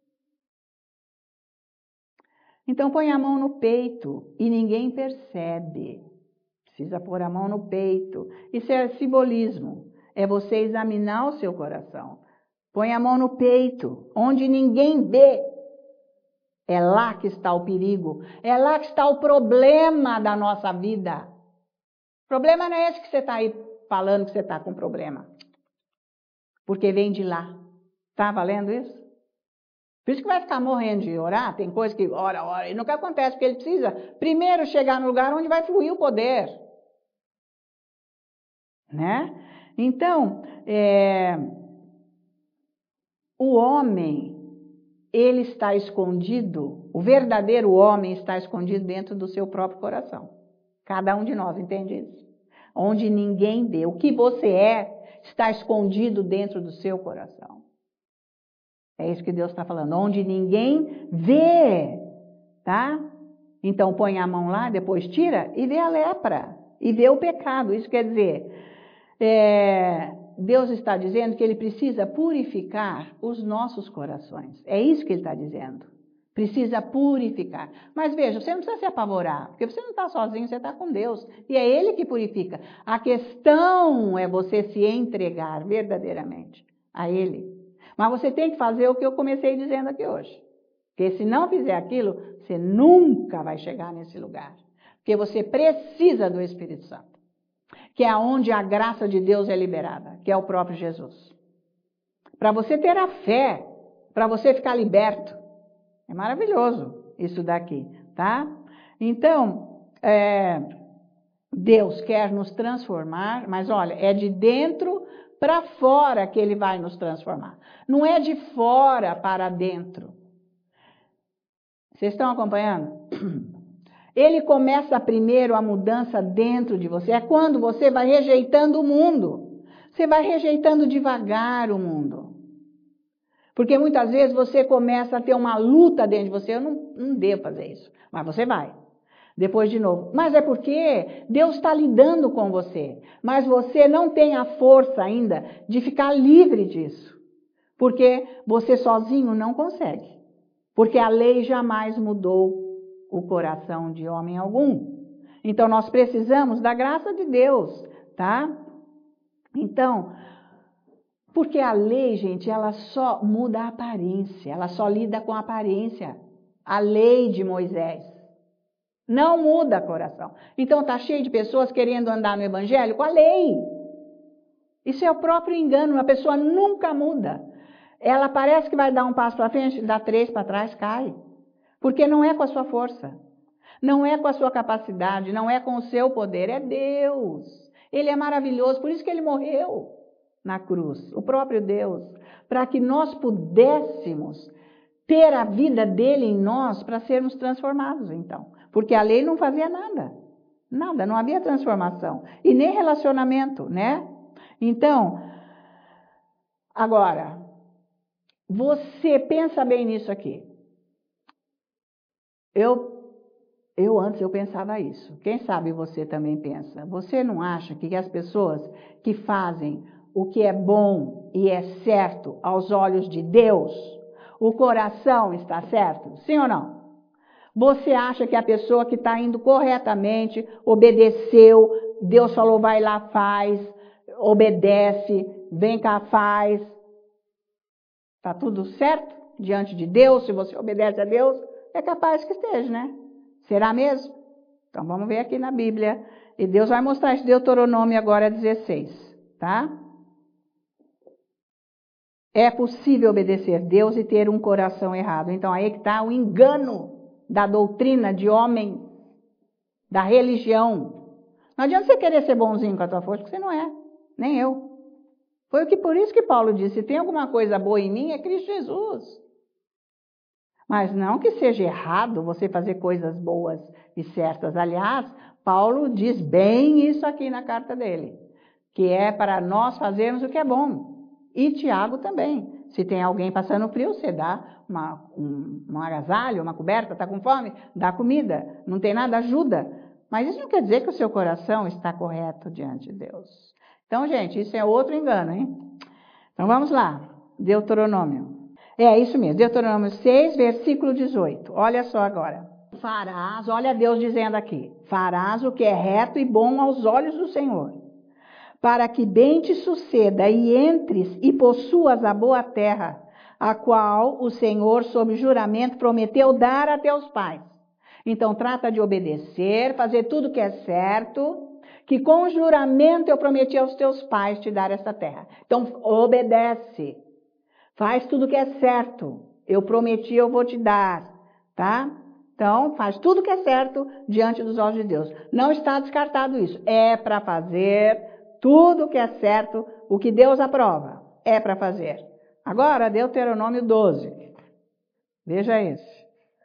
Então põe a mão no peito e ninguém percebe. Precisa pôr a mão no peito. Isso é simbolismo. É você examinar o seu coração. Põe a mão no peito, onde ninguém vê. É lá que está o perigo. É lá que está o problema da nossa vida. O problema não é esse que você está aí falando que você está com problema. Porque vem de lá. Está valendo isso? Por isso que vai ficar morrendo de orar. Tem coisa que ora, ora, e nunca acontece, porque ele precisa primeiro chegar no lugar onde vai fluir o poder. Né? Então, é, o homem, ele está escondido, o verdadeiro homem está escondido dentro do seu próprio coração. Cada um de nós entende isso? Onde ninguém vê. O que você é está escondido dentro do seu coração. É isso que Deus está falando. Onde ninguém vê, tá? Então põe a mão lá, depois tira e vê a lepra. E vê o pecado. Isso quer dizer, é, Deus está dizendo que Ele precisa purificar os nossos corações. É isso que Ele está dizendo. Precisa purificar. Mas veja, você não precisa se apavorar, porque você não está sozinho, você está com Deus. E é Ele que purifica. A questão é você se entregar verdadeiramente a Ele. Mas você tem que fazer o que eu comecei dizendo aqui hoje. Porque se não fizer aquilo, você nunca vai chegar nesse lugar. Porque você precisa do Espírito Santo. Que é onde a graça de Deus é liberada, que é o próprio Jesus. Para você ter a fé, para você ficar liberto. É maravilhoso isso daqui, tá? Então, é, Deus quer nos transformar, mas olha, é de dentro para fora que Ele vai nos transformar. Não é de fora para dentro. Vocês estão acompanhando? Ele começa primeiro a mudança dentro de você. É quando você vai rejeitando o mundo. Você vai rejeitando devagar o mundo. Porque muitas vezes você começa a ter uma luta dentro de você. Eu não, não devo fazer isso, mas você vai. Depois de novo. Mas é porque Deus está lidando com você. Mas você não tem a força ainda de ficar livre disso. Porque você sozinho não consegue. Porque a lei jamais mudou o coração de homem algum. Então nós precisamos da graça de Deus, tá? Então, porque a lei, gente, ela só muda a aparência, ela só lida com a aparência. A lei de Moisés não muda o coração. Então tá cheio de pessoas querendo andar no evangelho com a lei. Isso é o próprio engano, a pessoa nunca muda. Ela parece que vai dar um passo para frente, dá três para trás, cai. Porque não é com a sua força, não é com a sua capacidade, não é com o seu poder, é Deus. Ele é maravilhoso, por isso que ele morreu na cruz, o próprio Deus, para que nós pudéssemos ter a vida dele em nós para sermos transformados, então. Porque a lei não fazia nada, nada, não havia transformação. E nem relacionamento, né? Então, agora, você pensa bem nisso aqui. Eu, eu antes eu pensava isso. Quem sabe você também pensa. Você não acha que as pessoas que fazem o que é bom e é certo aos olhos de Deus, o coração está certo? Sim ou não? Você acha que a pessoa que está indo corretamente, obedeceu, Deus falou, vai lá, faz, obedece, vem cá, faz. Está tudo certo diante de Deus, se você obedece a Deus? É capaz que esteja, né? Será mesmo? Então vamos ver aqui na Bíblia. E Deus vai mostrar esse Deuteronômio agora dezesseis, tá? É possível obedecer a Deus e ter um coração errado. Então aí que está o engano da doutrina de homem, da religião. Não adianta você querer ser bonzinho com a tua força, porque você não é, nem eu. Foi o que, por isso que Paulo disse, se tem alguma coisa boa em mim, é Cristo Jesus. Mas não que seja errado você fazer coisas boas e certas. Aliás, Paulo diz bem isso aqui na carta dele, que é para nós fazermos o que é bom. E Tiago também. Se tem alguém passando frio, você dá uma, um, um agasalho, uma coberta, está com fome, dá comida. Não tem nada, ajuda. Mas isso não quer dizer que o seu coração está correto diante de Deus. Então, gente, isso é outro engano, hein? Então, vamos lá. Deuteronômio. É isso mesmo, Deuteronômio seis, versículo dezoito. Olha só agora. Farás, olha Deus dizendo aqui, farás o que é reto e bom aos olhos do Senhor, para que bem te suceda e entres e possuas a boa terra, a qual o Senhor, sob juramento, prometeu dar a teus pais. Então, trata de obedecer, fazer tudo que é certo, que com juramento eu prometi aos teus pais te dar essa terra. Então, obedece. Faz tudo que é certo. Eu prometi, eu vou te dar, tá? Então, faz tudo que é certo diante dos olhos de Deus. Não está descartado isso. É para fazer tudo que é certo, o que Deus aprova. É para fazer. Agora, Deuteronômio doze. Veja esse.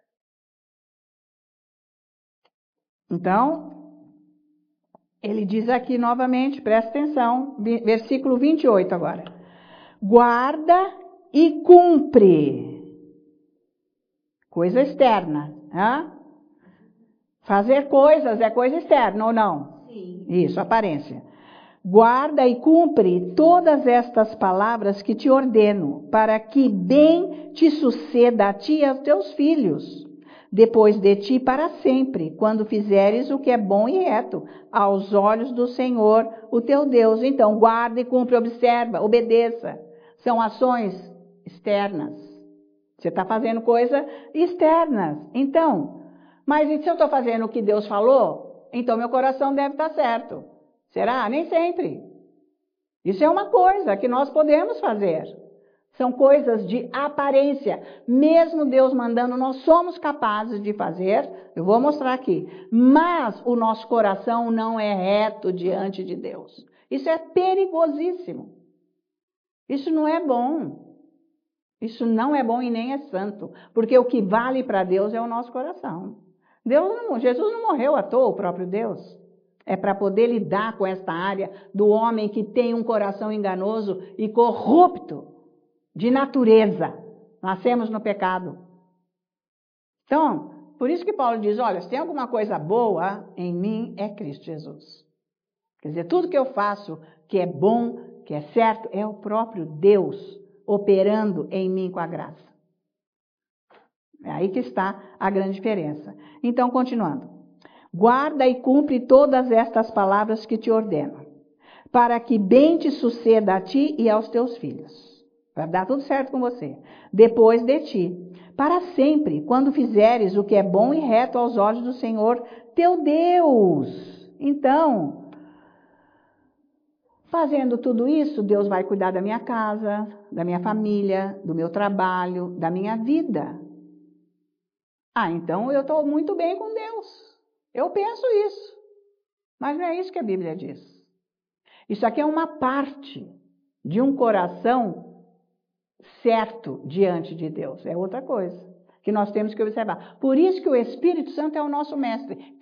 Então, ele diz aqui novamente, presta atenção, versículo vinte e oito agora. Guarda e cumpre. Coisa externa. Hein? Fazer coisas é coisa externa ou não? Sim. Isso, aparência. Guarda e cumpre todas estas palavras que te ordeno, para que bem te suceda a ti e aos teus filhos, depois de ti para sempre, quando fizeres o que é bom e reto, aos olhos do Senhor, o teu Deus. Então, guarda e cumpre, observa, obedeça. São ações externas. Você está fazendo coisas externas. Então, mas e se eu estou fazendo o que Deus falou, então meu coração deve estar certo. Será? Nem sempre. Isso é uma coisa que nós podemos fazer. São coisas de aparência. Mesmo Deus mandando, nós somos capazes de fazer. Eu vou mostrar aqui. Mas o nosso coração não é reto diante de Deus. Isso é perigosíssimo. Isso não é bom. Isso não é bom e nem é santo. Porque o que vale para Deus é o nosso coração. Deus não, Jesus não morreu à toa, o próprio Deus. É para poder lidar com esta área do homem que tem um coração enganoso e corrupto de natureza. Nascemos no pecado. Então, por isso que Paulo diz, olha, se tem alguma coisa boa em mim, é Cristo Jesus. Quer dizer, tudo que eu faço que é bom, que é certo, é o próprio Deus operando em mim com a graça. É aí que está a grande diferença. Então, continuando. Guarda e cumpre todas estas palavras que te ordeno, para que bem te suceda a ti e aos teus filhos. Vai dar tudo certo com você. Depois de ti, para sempre, quando fizeres o que é bom e reto aos olhos do Senhor, teu Deus. Então, fazendo tudo isso, Deus vai cuidar da minha casa, da minha família, do meu trabalho, da minha vida. Ah, então eu estou muito bem com Deus. Eu penso isso. Mas não é isso que a Bíblia diz. Isso aqui é uma parte de um coração certo diante de Deus. É outra coisa que nós temos que observar. Por isso que o Espírito Santo é o nosso mestre.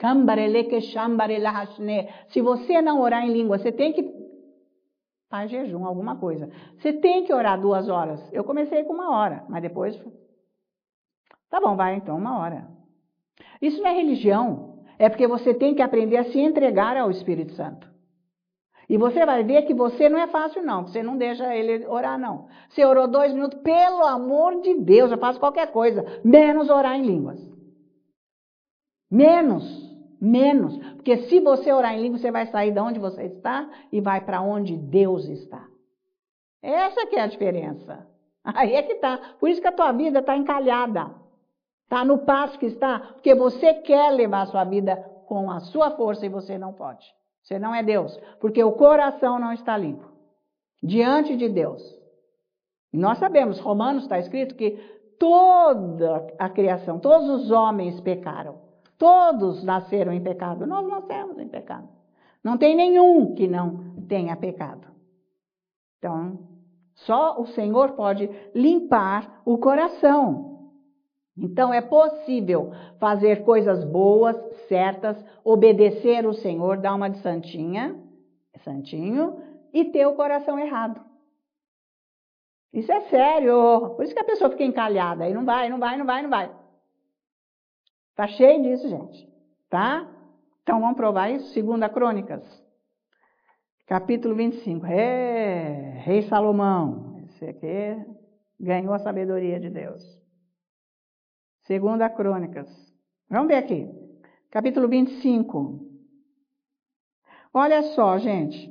Se você não orar em língua, você tem que faz jejum, alguma coisa. Você tem que orar duas horas. Eu comecei com uma hora, mas depois... Tá bom, vai então, uma hora. Isso não é religião. É porque você tem que aprender a se entregar ao Espírito Santo. E você vai ver que você não é fácil, não. Você não deixa ele orar, não. Você orou dois minutos, pelo amor de Deus, eu faço qualquer coisa, menos orar em línguas. Menos, menos. Porque se você orar em línguas, você vai sair de onde você está e vai para onde Deus está. Essa que é a diferença. Aí é que está. Por isso que a tua vida está encalhada. Está no passo que está, porque você quer levar a sua vida com a sua força e você não pode. Você não é Deus, porque o coração não está limpo diante de Deus. E nós sabemos, Romanos está escrito que toda a criação, todos os homens pecaram. Todos nasceram em pecado. Nós nascemos em pecado. Não tem nenhum que não tenha pecado. Então, só o Senhor pode limpar o coração. Então, é possível fazer coisas boas, certas, obedecer o Senhor, dar uma de santinha, santinho, e ter o coração errado. Isso é sério. Por isso que a pessoa fica encalhada. Aí não vai, não vai, não vai, não vai. Tá cheio disso, gente. Tá? Então, vamos provar isso? Segunda Crônicas, capítulo vinte e cinco. É, Rei Salomão. Esse aqui ganhou a sabedoria de Deus. Segunda Crônicas. Vamos ver aqui. Capítulo vinte e cinco. Olha só, gente.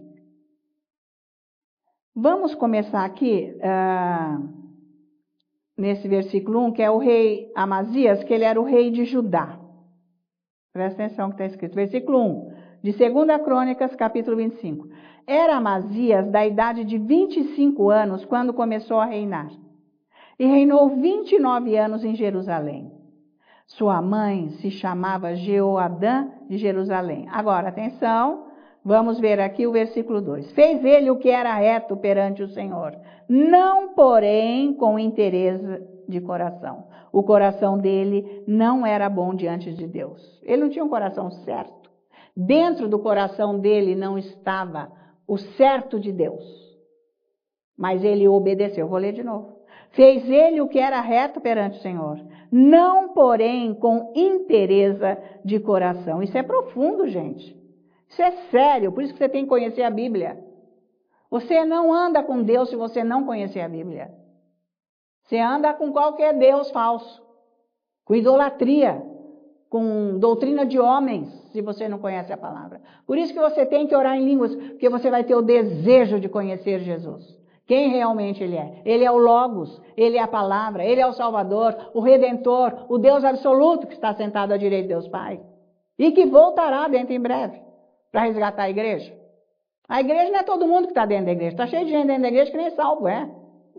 Vamos começar aqui, uh, nesse versículo um, que é o rei Amazias, que ele era o rei de Judá. Presta atenção que está escrito. Versículo um, de Segunda Crônicas, capítulo vinte e cinco. Era Amazias da idade de vinte e cinco anos quando começou a reinar. E reinou vinte e nove anos em Jerusalém. Sua mãe se chamava Jeoadã de Jerusalém. Agora, atenção, vamos ver aqui o versículo dois. Fez ele o que era reto perante o Senhor, não, porém, com interesse de coração. O coração dele não era bom diante de Deus. Ele não tinha um coração certo. Dentro do coração dele não estava o certo de Deus. Mas ele obedeceu. Vou ler de novo. Fez ele o que era reto perante o Senhor, não, porém, com interesse de coração. Isso é profundo, gente. Isso é sério, por isso que você tem que conhecer a Bíblia. Você não anda com Deus se você não conhecer a Bíblia. Você anda com qualquer Deus falso, com idolatria, com doutrina de homens, se você não conhece a palavra. Por isso que você tem que orar em línguas, porque você vai ter o desejo de conhecer Jesus. Quem realmente Ele é? Ele é o Logos, Ele é a palavra, Ele é o Salvador, o Redentor, o Deus absoluto que está sentado à direita de Deus Pai. E que voltará dentro em breve para resgatar a igreja. A igreja não é todo mundo que está dentro da igreja. Está cheio de gente dentro da igreja que nem salvo é.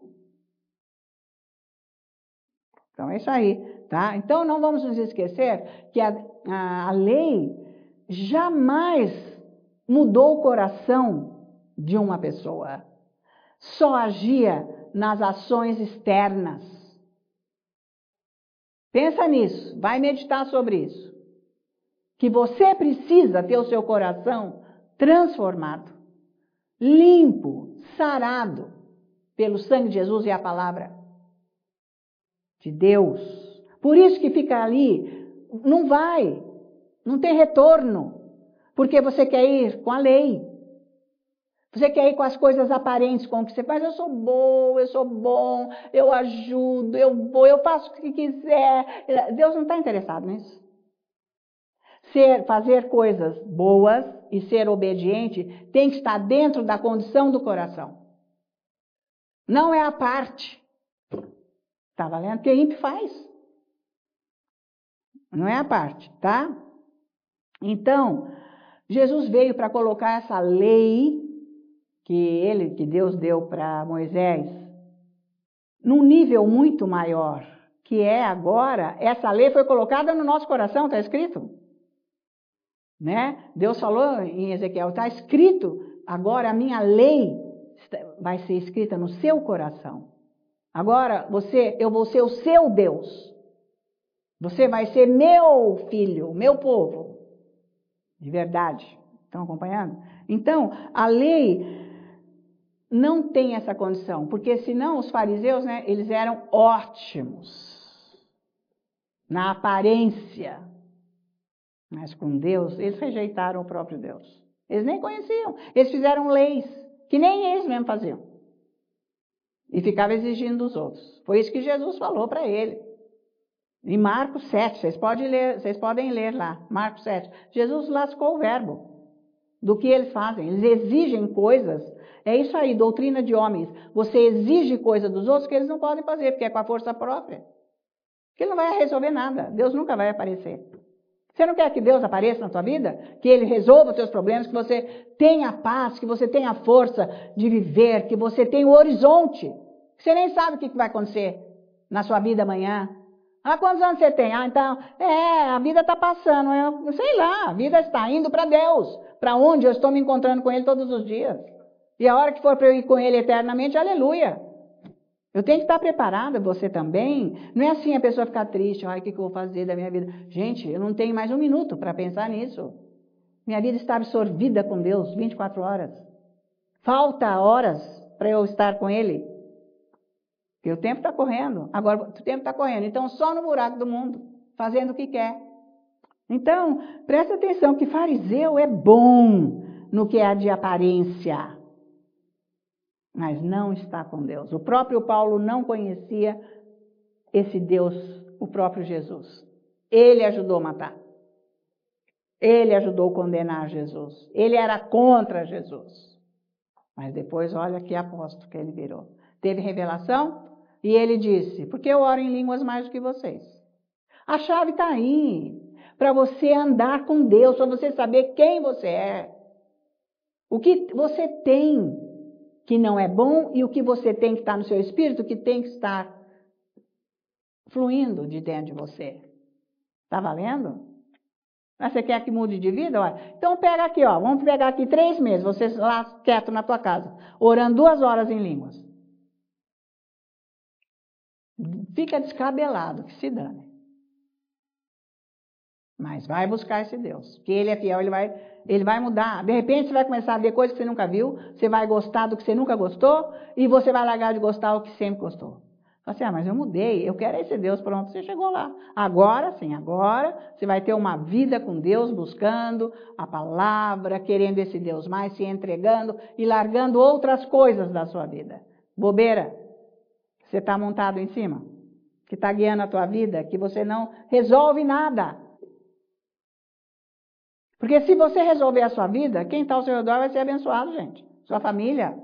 Então é isso aí, tá? Então não vamos nos esquecer que a, a, a lei jamais mudou o coração de uma pessoa. Só agia nas ações externas. Pensa nisso, vai meditar sobre isso. que você precisa ter o seu coração transformado, limpo, sarado pelo sangue de Jesus e a palavra de Deus. Por isso que fica ali, não vai, não tem retorno, porque você quer ir com a lei. Você quer ir com as coisas aparentes, com o que você faz. Eu sou boa, eu sou bom, eu ajudo, eu vou, eu faço o que quiser. Deus não está interessado nisso. Ser, fazer coisas boas e ser obediente tem que estar dentro da condição do coração. Não é a parte. Tá valendo? Que ímpio faz. Não é a parte, tá? Então, Jesus veio para colocar essa lei que ele, que Deus deu para Moisés, num nível muito maior, que é agora, essa lei foi colocada no nosso coração, está escrito? Né? Deus falou em Ezequiel, está escrito, agora a minha lei vai ser escrita no seu coração. Agora você, eu vou ser o seu Deus. Você vai ser meu filho, meu povo. De verdade. Estão acompanhando? Então, a lei não tem essa condição, porque senão os fariseus, né, eles eram ótimos na aparência, mas com Deus, eles rejeitaram o próprio Deus. Eles nem conheciam, eles fizeram leis que nem eles mesmos faziam e ficavam exigindo dos outros. Foi isso que Jesus falou para ele. Em Marcos sete, vocês podem ler, vocês podem ler lá, Marcos sete. Jesus lascou o verbo do que eles fazem. Eles exigem coisas. É isso aí, doutrina de homens. Você exige coisa dos outros que eles não podem fazer, porque é com a força própria. Que não vai resolver nada. Deus nunca vai aparecer. Você não quer que Deus apareça na tua vida? Que Ele resolva os teus problemas, que você tenha paz, que você tenha força de viver, que você tenha o horizonte. Você nem sabe o que vai acontecer na sua vida amanhã. Ah, quantos anos você tem? Ah, então, é, a vida está passando. Eu sei lá, a vida está indo para Deus. Para onde eu estou me encontrando com Ele todos os dias. E a hora que for para eu ir com Ele eternamente, aleluia. Eu tenho que estar preparada, você também. Não é assim a pessoa ficar triste. Ai, o que eu vou fazer da minha vida? Gente, eu não tenho mais um minuto para pensar nisso. Minha vida está absorvida com Deus vinte e quatro horas. Falta horas para eu estar com Ele. Porque o tempo está correndo. Agora, o tempo está correndo. Então, só no buraco do mundo, fazendo o que quer. Então, presta atenção que fariseu é bom no que é de aparência. Mas não está com Deus. O próprio Paulo não conhecia esse Deus, o próprio Jesus. Ele ajudou a matar. Ele ajudou a condenar Jesus. Ele era contra Jesus. Mas depois, olha que apóstolo que ele virou. Teve revelação e ele disse, porque eu oro em línguas mais do que vocês. A chave está aí. Para você andar com Deus, para você saber quem você é. O que você tem que não é bom e o que você tem que estar no seu espírito, que tem que estar fluindo de dentro de você. Está valendo? Mas você quer que mude de vida? Olha. Então pega aqui, ó, vamos pegar aqui três meses, você lá quieto na tua casa, orando duas horas em línguas. Fica descabelado, que se dane. Mas vai buscar esse Deus, que Ele é fiel, Ele vai, ele vai mudar. De repente você vai começar a ver coisas que você nunca viu, você vai gostar do que você nunca gostou, e você vai largar de gostar do que sempre gostou. Fala assim, ah, mas eu mudei, eu quero esse Deus, pronto, você chegou lá. Agora sim, agora você vai ter uma vida com Deus, buscando a palavra, querendo esse Deus mais, se entregando e largando outras coisas da sua vida. Bobeira, você está montado em cima, que está guiando a tua vida, que você não resolve nada. Porque se você resolver a sua vida, quem está ao seu redor vai ser abençoado, gente. Sua família.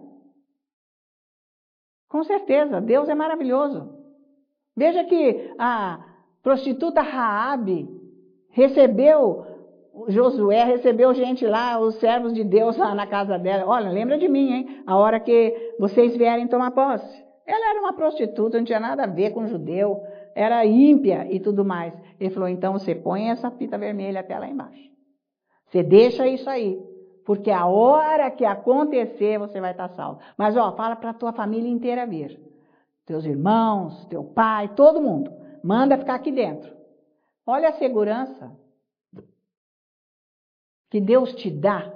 Com certeza, Deus é maravilhoso. Veja que a prostituta Raabe recebeu, Josué recebeu gente lá, os servos de Deus lá na casa dela. Olha, lembra de mim, hein? A hora que vocês vierem tomar posse. Ela era uma prostituta, não tinha nada a ver com judeu, era ímpia e tudo mais. Ele falou, então você põe essa fita vermelha até lá embaixo. Você deixa isso aí, porque a hora que acontecer, você vai estar salvo. Mas, ó, fala para a tua família inteira vir. Teus irmãos, teu pai, todo mundo. Manda ficar aqui dentro. Olha a segurança. que Deus te dá.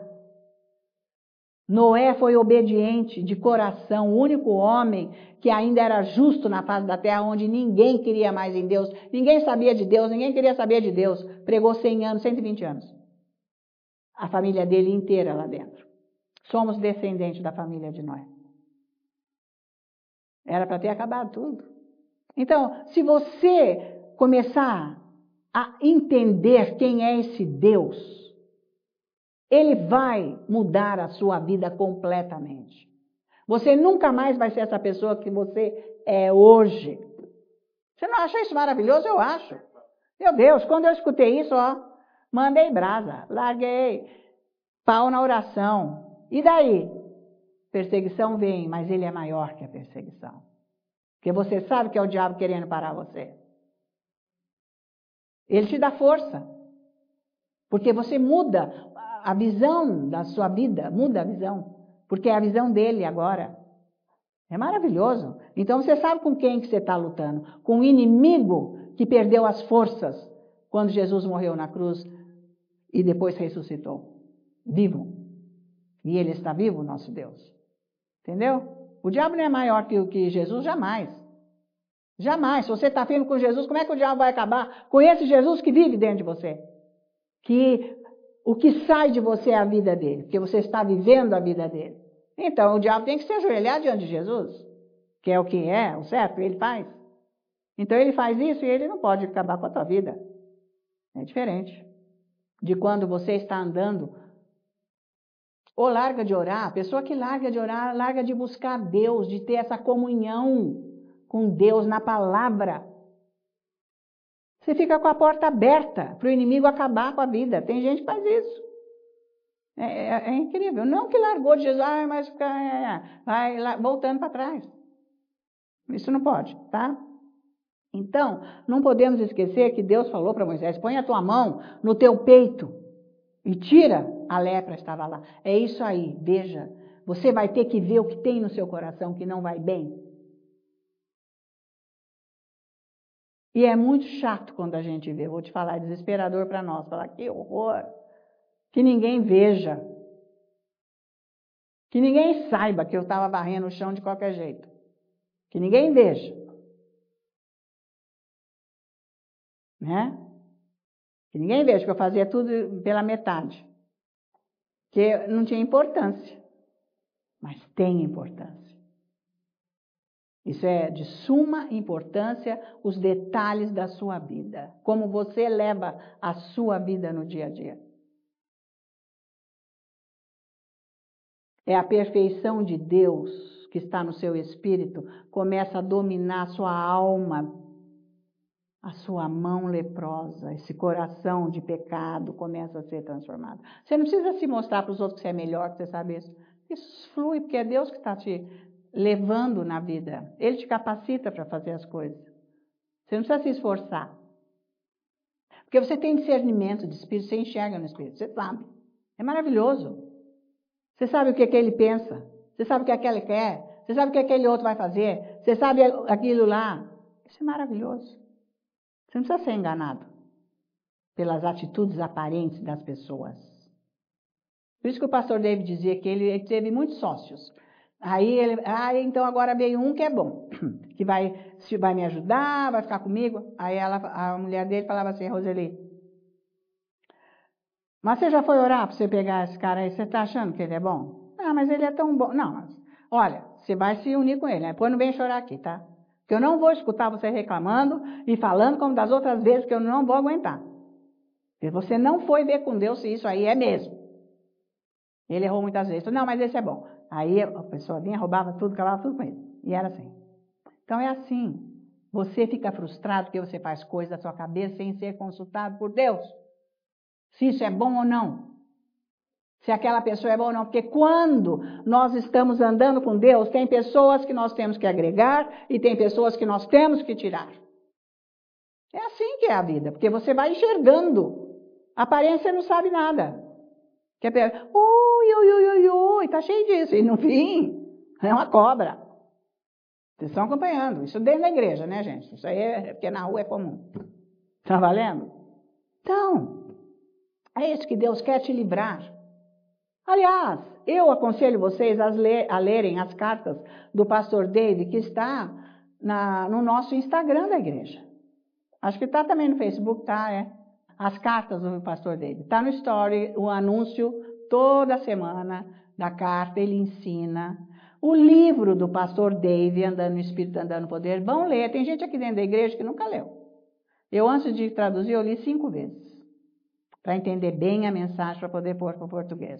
Noé foi obediente de coração, o único homem que ainda era justo na face da terra, onde ninguém queria mais em Deus, ninguém sabia de Deus, ninguém queria saber de Deus. Pregou cem anos, cento e vinte anos. A família dele inteira lá dentro. Somos descendentes da família de Noé. Era para ter acabado tudo. Então, se você começar a entender quem é esse Deus, Ele vai mudar a sua vida completamente. Você nunca mais vai ser essa pessoa que você é hoje. Você não acha isso maravilhoso? Eu acho. Meu Deus, quando eu escutei isso, ó, mandei brasa, larguei pau na oração. E daí? Perseguição vem, mas ele é maior que a perseguição. Porque você sabe que é o diabo querendo parar você. Ele te dá força. Porque você muda a visão da sua vida, muda a visão. Porque é a visão dele agora. É maravilhoso. Então você sabe com quem que você está lutando. Com o inimigo que perdeu as forças quando Jesus morreu na cruz e depois ressuscitou. Vivo. E ele está vivo, nosso Deus. Entendeu? O diabo não é maior que, que Jesus, jamais. Jamais. Se você está firme com Jesus, como é que o diabo vai acabar com esse Jesus que vive dentro de você? Que o que sai de você é a vida dele, porque você está vivendo a vida dele. Então, o diabo tem que se ajoelhar diante de Jesus, que é o que é, o certo, ele faz. Então, ele faz isso e ele não pode acabar com a tua vida. É diferente de quando você está andando. Ou larga de orar, a pessoa que larga de orar, larga de buscar Deus, de ter essa comunhão com Deus na palavra. Você fica com a porta aberta para o inimigo acabar com a vida. Tem gente que faz isso. É, é, é incrível. Não que largou de Jesus, ah, mas fica, é, vai lá, voltando para trás. Isso não pode, tá? Então, não podemos esquecer que Deus falou para Moisés, põe a tua mão no teu peito e tira a lepra, estava lá. É isso aí, veja. Você vai ter que ver o que tem no seu coração que não vai bem. E é muito chato quando a gente vê, vou te falar, é desesperador para nós, falar que horror, que ninguém veja, que ninguém saiba que eu estava varrendo o chão de qualquer jeito, que ninguém veja, né? Que ninguém veja que eu fazia tudo pela metade, que não tinha importância, mas tem importância. Isso é de suma importância, os detalhes da sua vida, como você leva a sua vida no dia a dia. É a perfeição de Deus que está no seu espírito, começa a dominar a sua alma, a sua mão leprosa, esse coração de pecado começa a ser transformado. Você não precisa se mostrar para os outros que você é melhor, que você sabe isso. Isso flui, porque é Deus que está te levando na vida. Ele te capacita para fazer as coisas. Você não precisa se esforçar. Porque você tem discernimento de espírito, você enxerga no espírito, você sabe. É maravilhoso. Você sabe o que, que ele pensa, você sabe o que aquele quer, você sabe o que aquele outro vai fazer, você sabe aquilo lá. Isso é maravilhoso. Você não precisa ser enganado pelas atitudes aparentes das pessoas. Por isso que o pastor David dizia que ele, ele teve muitos sócios. Aí ele, ah, então agora veio um que é bom, que vai, vai me ajudar, vai ficar comigo. Aí ela, a mulher dele falava assim, Roseli, mas você já foi orar para você pegar esse cara aí? Você está achando que ele é bom? Ah, mas ele é tão bom. Não, mas, olha, você vai se unir com ele, né? Depois não vem chorar aqui, tá? Porque eu não vou escutar você reclamando e falando como das outras vezes que eu não vou aguentar. Porque você não foi ver com Deus se isso aí é mesmo. Ele errou muitas vezes. Não, mas esse é bom. Aí a pessoa vinha, roubava tudo, acabava tudo com ele. E era assim. Então é assim. Você fica frustrado porque você faz coisas da sua cabeça sem ser consultado por Deus. Se isso é bom ou não. Se aquela pessoa é boa ou não. Porque quando nós estamos andando com Deus, tem pessoas que nós temos que agregar e tem pessoas que nós temos que tirar. É assim que é a vida. Porque você vai enxergando. A aparência não sabe nada. Quer pegar, ui, ui, ui, ui, ui, tá cheio disso. E no fim, é uma cobra. Vocês estão acompanhando. Isso dentro da igreja, né, gente? Isso aí é porque na rua é comum. Tá valendo? Então, É isso que Deus quer te livrar. Aliás, eu aconselho vocês a, ler, a lerem as cartas do pastor David, que está na, no nosso Instagram da igreja. Acho que está também no Facebook, tá? É. As cartas do pastor David. Está no story, o anúncio toda semana da carta, ele ensina. O livro do pastor David, Andando no Espírito, Andando no Poder, vão ler. Tem gente aqui dentro da igreja que nunca leu. Eu, antes de traduzir, eu li cinco vezes. Para entender bem a mensagem, para poder pôr para o português.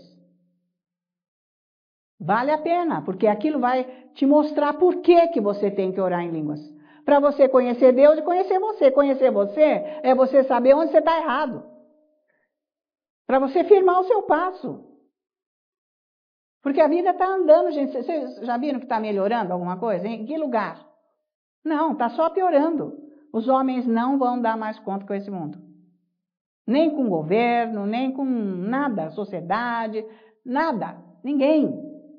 Vale a pena, porque aquilo vai te mostrar por que, que você tem que orar em línguas. Para você conhecer Deus e conhecer você. Conhecer você é você saber onde você está errado. Para você firmar o seu passo. Porque a vida está andando, gente. Vocês já viram que está melhorando alguma coisa? Em que lugar? Não, está só piorando. Os homens não vão dar mais conta com esse mundo. Nem com o governo, nem com nada, sociedade, nada, ninguém.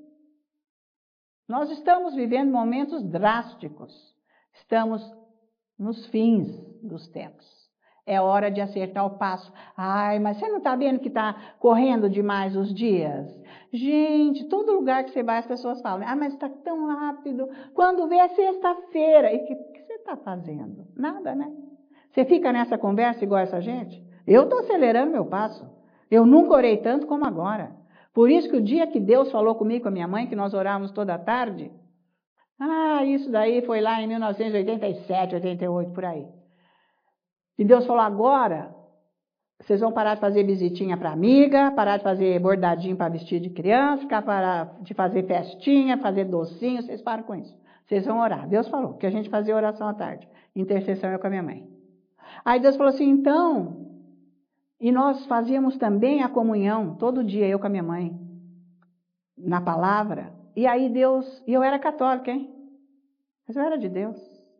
Nós estamos vivendo momentos drásticos. Estamos nos fins dos tempos. É hora de acertar o passo. Ai, mas você não está vendo que está correndo demais os dias? Gente, todo lugar que você vai as pessoas falam, ah, mas está tão rápido. Quando vê é sexta-feira. E o que, que você está fazendo? Nada, né? Você fica nessa conversa igual essa gente? Eu estou acelerando meu passo. Eu nunca orei tanto como agora. Por isso que o dia que Deus falou comigo, com a minha mãe, que nós orávamos toda a tarde, ah, isso daí foi lá em mil novecentos e oitenta e sete, oitenta e oito, por aí. E Deus falou, agora, vocês vão parar de fazer visitinha para amiga, parar de fazer bordadinho para vestir de criança, parar de fazer festinha, fazer docinho, vocês param com isso. Vocês vão orar. Deus falou que a gente fazia oração à tarde. Intercessão eu com a minha mãe. Aí Deus falou assim, então... E nós fazíamos também a comunhão, todo dia, eu com a minha mãe, na palavra. E aí Deus... E eu era católica, hein? Mas eu era de Deus.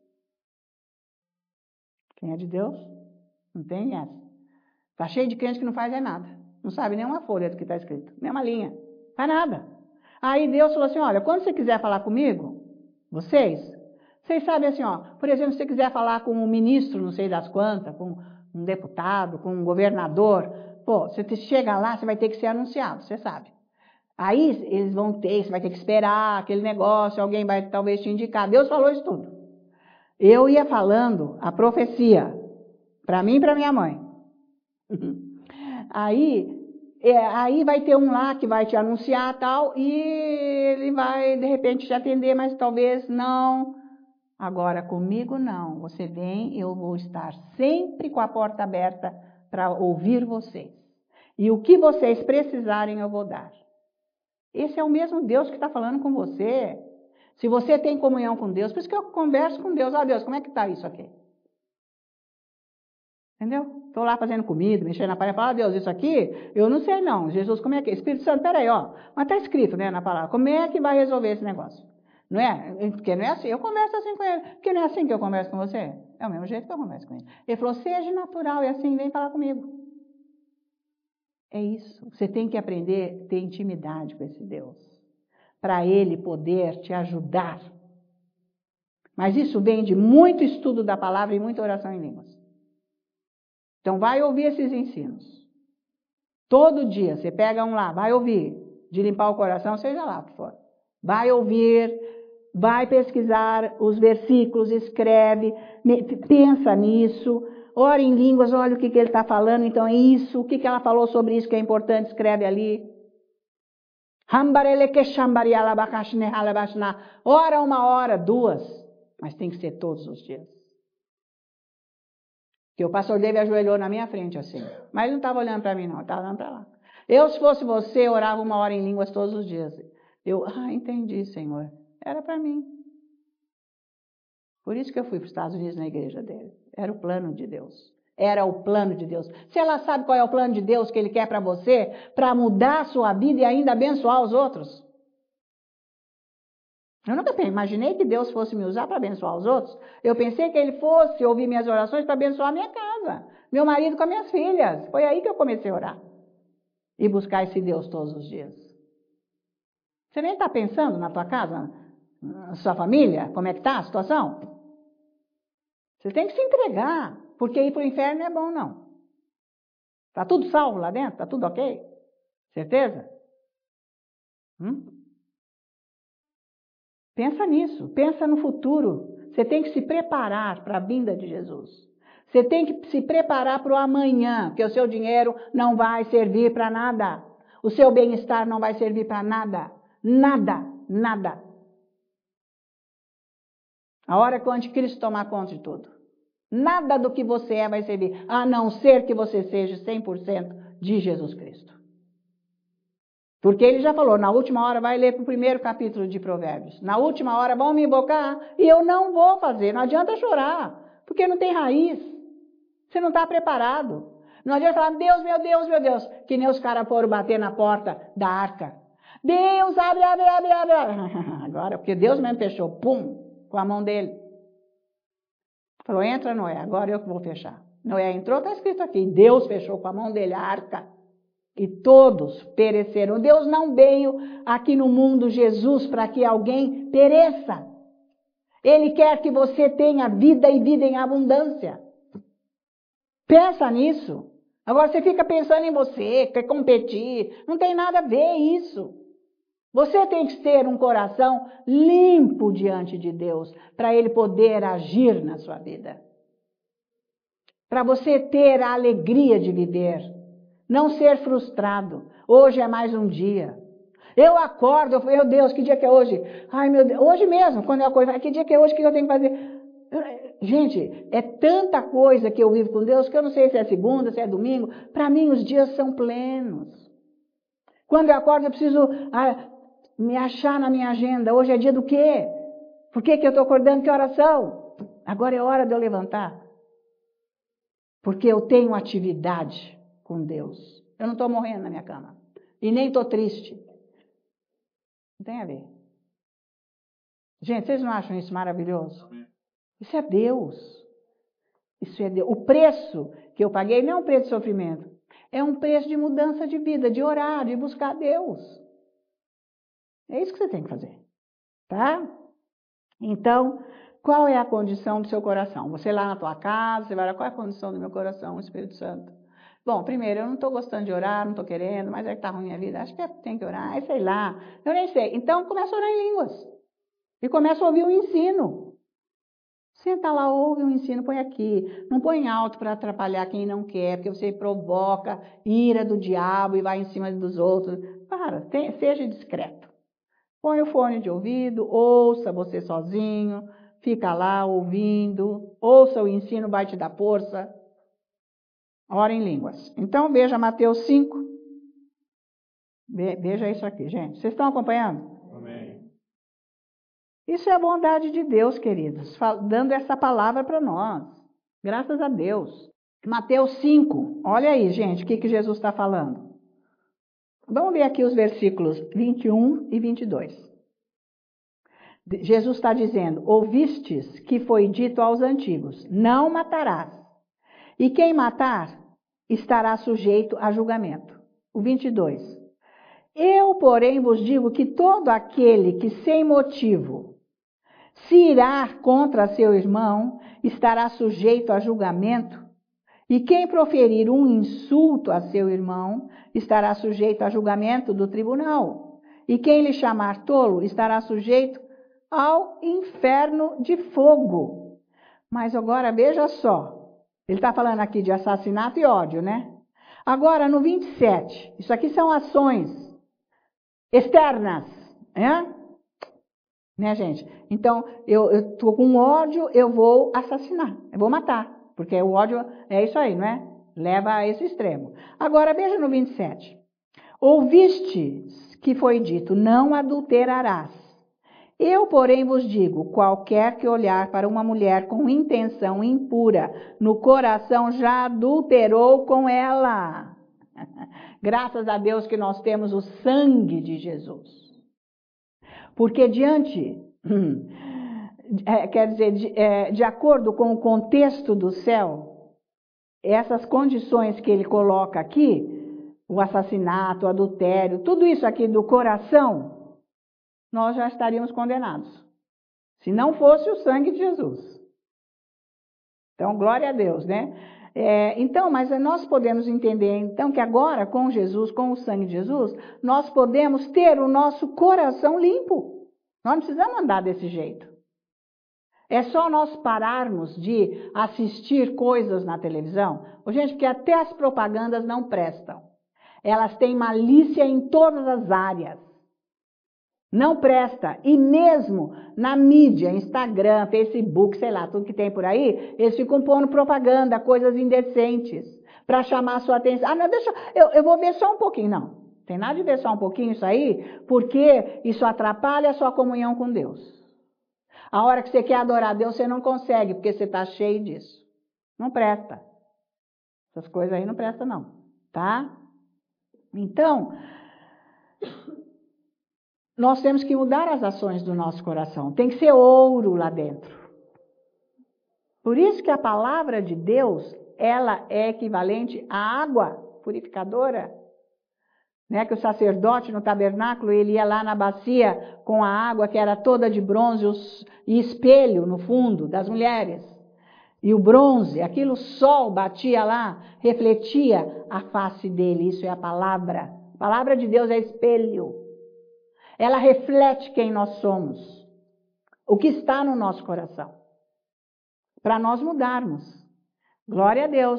Quem é de Deus? Não tem essa. Está cheio de crente que não faz é nada. Não sabe nem uma folha do que está escrito. Nem uma linha. Faz nada. Aí Deus falou assim, olha, quando você quiser falar comigo, vocês, vocês sabem assim, ó, por exemplo, se você quiser falar com um ministro, não sei das quantas, com um deputado, com um governador, pô, você chega lá, você vai ter que ser anunciado, você sabe. Aí eles vão ter, você vai ter que esperar aquele negócio, alguém vai talvez te indicar. Deus falou isso tudo. Eu ia falando a profecia, para mim e para minha mãe. Aí, é, aí vai ter um lá que vai te anunciar tal, e ele vai de repente te atender, mas talvez não. Agora, comigo não. Você vem, eu vou estar sempre com a porta aberta para ouvir vocês. E o que vocês precisarem, eu vou dar. Esse é o mesmo Deus que está falando com você. Se você tem comunhão com Deus, por isso que eu converso com Deus. Ah, Deus, como é que está isso aqui? Entendeu? Estou lá fazendo comida, mexendo na parede, falo, ah, Deus, isso aqui, eu não sei não. Jesus, como é que é? Espírito Santo, peraí, ó. Mas está escrito, né, na palavra. Como é que vai resolver esse negócio? Não é? Porque não é assim. Eu converso assim com ele. Porque não é assim que eu converso com você. É o mesmo jeito que eu converso com ele. Ele falou, seja natural e assim, vem falar comigo. É isso. Você tem que aprender a ter intimidade com esse Deus. Para ele poder te ajudar. Mas isso vem de muito estudo da palavra e muita oração em línguas. Então vai ouvir esses ensinos. Todo dia, você pega um lá, vai ouvir. De limpar o coração, seja lá o que for. Vai ouvir, vai pesquisar os versículos, escreve, pensa nisso, ora em línguas, olha o que, que ele está falando, então é isso, o que, que ela falou sobre isso que é importante, escreve ali. Ora uma hora, duas, mas tem que ser todos os dias. Porque o pastor David ajoelhou na minha frente assim, mas ele não estava olhando para mim não, ele estava olhando para lá. Eu, se fosse você, orava uma hora em línguas todos os dias. Eu, ah, entendi, Senhor. Era para mim. Por isso que eu fui para os Estados Unidos na igreja dele. Era o plano de Deus. Era o plano de Deus. Se ela sabe qual é o plano de Deus que ele quer para você, para mudar a sua vida e ainda abençoar os outros. Eu nunca imaginei que Deus fosse me usar para abençoar os outros. Eu pensei que ele fosse ouvir minhas orações para abençoar a minha casa. Meu marido com as minhas filhas. Foi aí que eu comecei a orar. E buscar esse Deus todos os dias. Você nem está pensando na tua casa, na sua família, como é que está a situação? Você tem que se entregar, porque ir para o inferno não é bom, não. Está tudo salvo lá dentro? Está tudo ok? Certeza? Hum? Pensa nisso, pensa no futuro. Você tem que se preparar para a vinda de Jesus. Você tem que se preparar para o amanhã, porque o seu dinheiro não vai servir para nada. O seu bem-estar não vai servir para nada. Nada, nada. A hora que o anticristo tomar conta de tudo. Nada do que você é vai servir, a não ser que você seja cem por cento de Jesus Cristo. Porque ele já falou, na última hora vai ler para o primeiro capítulo de Provérbios. Na última hora vão me invocar e eu não vou fazer. Não adianta chorar, porque não tem raiz. Você não está preparado. Não adianta falar, Deus, meu Deus, meu Deus. Que nem os caras foram bater na porta da arca. Deus, abre, abre, abre, abre. Agora, porque Deus mesmo fechou, pum, com a mão dele. Falou, entra, Noé, agora eu que vou fechar. Noé entrou, está escrito aqui, Deus fechou com a mão dele a arca. E todos pereceram. Deus não veio aqui no mundo, Jesus, para que alguém pereça. Ele quer que você tenha vida e vida em abundância. Pensa nisso. Agora você fica pensando em você, quer competir. Não tem nada a ver isso. Você tem que ter um coração limpo diante de Deus, para Ele poder agir na sua vida. Para você ter a alegria de viver. Não ser frustrado. Hoje é mais um dia. Eu acordo, eu falo, meu Deus, que dia que é hoje? Ai, meu Deus, hoje mesmo, quando eu acordo, que dia que é hoje, o que eu tenho que fazer? Gente, é tanta coisa que eu vivo com Deus, que eu não sei se é segunda, se é domingo. Para mim, os dias são plenos. Quando eu acordo, eu preciso ah, me achar na minha agenda. Hoje é dia do quê? Por que, que eu estou acordando? Que oração? Agora é hora de eu levantar. Porque eu tenho atividade com Deus. Eu não estou morrendo na minha cama. E nem estou triste. Não tem a ver. Gente, vocês não acham isso maravilhoso? Isso é Deus. Isso é Deus. O preço que eu paguei não é um preço de sofrimento. É um preço de mudança de vida, de orar, de buscar Deus. É isso que você tem que fazer. Tá? Então, qual é a condição do seu coração? Você lá na tua casa, você vai lá, qual é a condição do meu coração, o Espírito Santo? Bom, primeiro, eu não estou gostando de orar, não estou querendo, mas é que está ruim a vida, acho que tem que orar, aí sei lá, eu nem sei. Então, começa a orar em línguas. E começa a ouvir o ensino. Senta lá, ouve o ensino, põe aqui. Não põe alto para atrapalhar quem não quer, porque você provoca ira do diabo e vai em cima dos outros. Para, tem, seja discreto. Põe o fone de ouvido, ouça você sozinho, fica lá ouvindo, ouça o ensino, vai te dar força. Ora em línguas. Então, veja Mateus cinco. Veja isso aqui, gente. Vocês estão acompanhando? Amém. Isso é a bondade de Deus, queridos, dando essa palavra para nós. Graças a Deus. Mateus cinco. Olha aí, gente, o que, que Jesus está falando. Vamos ver aqui os versículos vinte e um e vinte e dois. Jesus está dizendo, ouvistes que foi dito aos antigos, não matarás. E quem matar estará sujeito a julgamento. O vinte e dois. Eu, porém, vos digo que todo aquele que sem motivo se irar contra seu irmão estará sujeito a julgamento. E quem proferir um insulto a seu irmão estará sujeito a julgamento do tribunal. E quem lhe chamar tolo estará sujeito ao inferno de fogo. Mas agora veja só. Ele está falando aqui de assassinato e ódio, né? Agora, no vinte e sete, isso aqui são ações externas, né? Né, gente? Então, eu estou com ódio, eu vou assassinar, eu vou matar, porque o ódio é isso aí, não é? Leva a esse extremo. Agora, veja no vinte e sete. Ouvistes que foi dito, não adulterarás. Eu, porém, vos digo, qualquer que olhar para uma mulher com intenção impura, no coração já adulterou com ela. Graças a Deus que nós temos o sangue de Jesus. Porque diante, é, quer dizer, de, é, de acordo com o contexto do céu, essas condições que ele coloca aqui, o assassinato, o adultério, tudo isso aqui do coração, nós já estaríamos condenados. Se não fosse o sangue de Jesus. Então, glória a Deus, né? É, então, mas nós podemos entender, então, que agora, com Jesus, com o sangue de Jesus, nós podemos ter o nosso coração limpo. Nós não precisamos andar desse jeito. É só nós pararmos de assistir coisas na televisão. Gente, porque até as propagandas não prestam. Elas têm malícia em todas as áreas. Não presta. E mesmo na mídia, Instagram, Facebook, sei lá, tudo que tem por aí, eles ficam pondo propaganda, coisas indecentes, para chamar a sua atenção. Ah, não, deixa, eu, eu vou ver só um pouquinho. Não, tem nada de ver só um pouquinho isso aí, porque isso atrapalha a sua comunhão com Deus. A hora que você quer adorar a Deus, você não consegue, porque você está cheio disso. Não presta. Essas coisas aí não prestam, não. Tá? Então, nós temos que mudar as ações do nosso coração. Tem que ser ouro lá dentro. Por isso que a palavra de Deus, ela é equivalente à água purificadora. Né, que o sacerdote no tabernáculo, ele ia lá na bacia com a água que era toda de bronze e espelho no fundo das mulheres. E o bronze, aquilo o sol batia lá, refletia a face dele. Isso é a palavra. A palavra de Deus é espelho. Ela reflete quem nós somos. O que está no nosso coração. Para nós mudarmos. Glória a Deus.